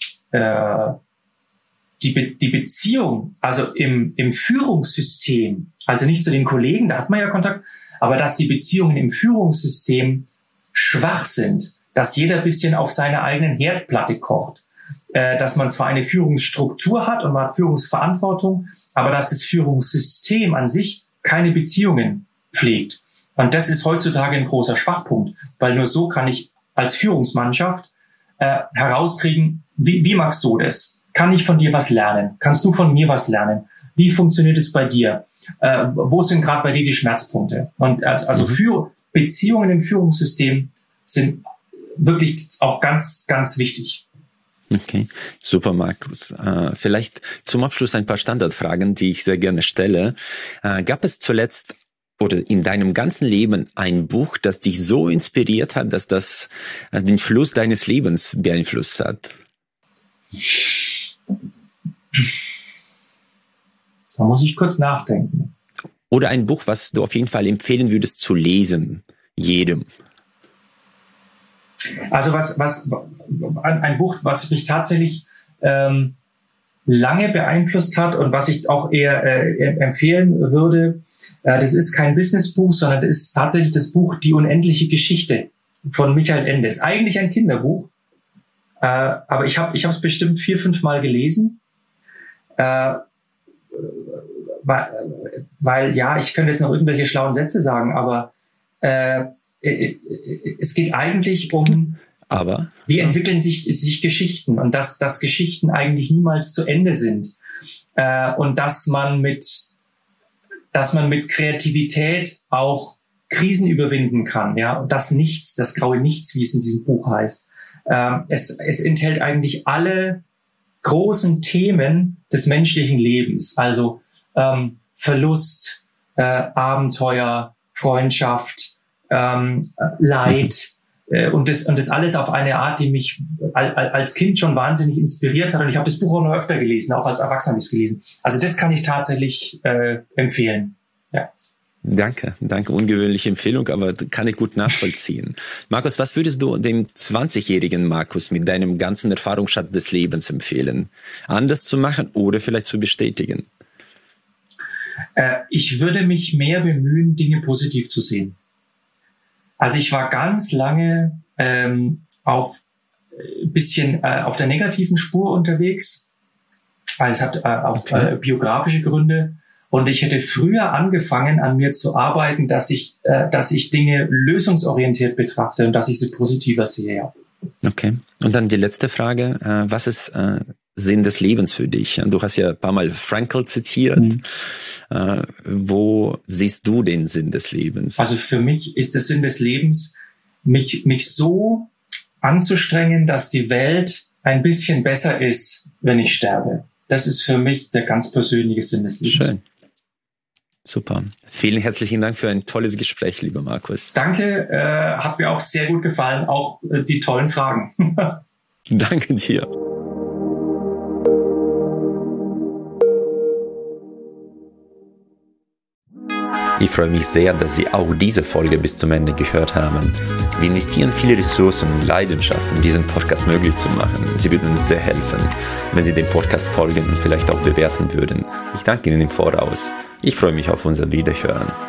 die Beziehung, also im Führungssystem, also nicht zu den Kollegen, da hat man ja Kontakt, aber dass die Beziehungen im Führungssystem schwach sind, dass jeder ein bisschen auf seiner eigenen Herdplatte kocht, dass man zwar eine Führungsstruktur hat und man hat Führungsverantwortung, aber dass das Führungssystem an sich keine Beziehungen pflegt. Und das ist heutzutage ein großer Schwachpunkt, weil nur so kann ich als Führungsmannschaft herauskriegen, wie magst du das? Kann ich von dir was lernen? Kannst du von mir was lernen? Wie funktioniert es bei dir? Wo sind gerade bei dir die Schmerzpunkte? Und also für Beziehungen im Führungssystem sind wirklich auch ganz, ganz wichtig. Okay, super, Markus. Vielleicht zum Abschluss ein paar Standardfragen, die ich sehr gerne stelle. Gab es zuletzt oder in deinem ganzen Leben ein Buch, das dich so inspiriert hat, dass das den Fluss deines Lebens beeinflusst hat? Da muss ich kurz nachdenken. Oder ein Buch, was du auf jeden Fall empfehlen würdest zu lesen, jedem? Also ein Buch, was mich tatsächlich lange beeinflusst hat und was ich auch eher empfehlen würde, das ist kein Businessbuch, sondern das ist tatsächlich das Buch Die unendliche Geschichte von Michael Ende. Ist eigentlich ein Kinderbuch, aber ich habe es bestimmt 4-5 Mal gelesen, weil ja, ich könnte jetzt noch irgendwelche schlauen Sätze sagen, aber es geht eigentlich um, wie entwickeln sich Geschichten und dass Geschichten eigentlich niemals zu Ende sind und dass man mit Kreativität auch Krisen überwinden kann, ja, und das graue Nichts, wie es in diesem Buch heißt. Es enthält eigentlich alle großen Themen des menschlichen Lebens, also Verlust, Abenteuer, Freundschaft, Leid und das alles auf eine Art, die mich als Kind schon wahnsinnig inspiriert hat. Und ich habe das Buch auch noch öfter gelesen, auch als Erwachsener habe ich es gelesen. Also das kann ich tatsächlich empfehlen. Ja. Danke. Ungewöhnliche Empfehlung, aber kann ich gut nachvollziehen. Markus, was würdest du dem 20-jährigen Markus mit deinem ganzen Erfahrungsschatz des Lebens empfehlen? Anders zu machen oder vielleicht zu bestätigen? Ich würde mich mehr bemühen, Dinge positiv zu sehen. Also ich war ganz lange auf der negativen Spur unterwegs. Also es hat auch biografische Gründe. Und ich hätte früher angefangen, an mir zu arbeiten, dass ich Dinge lösungsorientiert betrachte und dass ich sie positiver sehe. Ja. Okay. Und dann die letzte Frage. Was ist Sinn des Lebens für dich? Du hast ja ein paar Mal Frankl zitiert. Wo siehst du den Sinn des Lebens? Also für mich ist der Sinn des Lebens, mich so anzustrengen, dass die Welt ein bisschen besser ist, wenn ich sterbe. Das ist für mich der ganz persönliche Sinn des Lebens. Schön. Super. Vielen herzlichen Dank für ein tolles Gespräch, lieber Markus. Danke, hat mir auch sehr gut gefallen, auch die tollen Fragen. Danke dir. Ich freue mich sehr, dass Sie auch diese Folge bis zum Ende gehört haben. Wir investieren viele Ressourcen und Leidenschaft, um diesen Podcast möglich zu machen. Sie würden uns sehr helfen, wenn Sie dem Podcast folgen und vielleicht auch bewerten würden. Ich danke Ihnen im Voraus. Ich freue mich auf unser Wiederhören.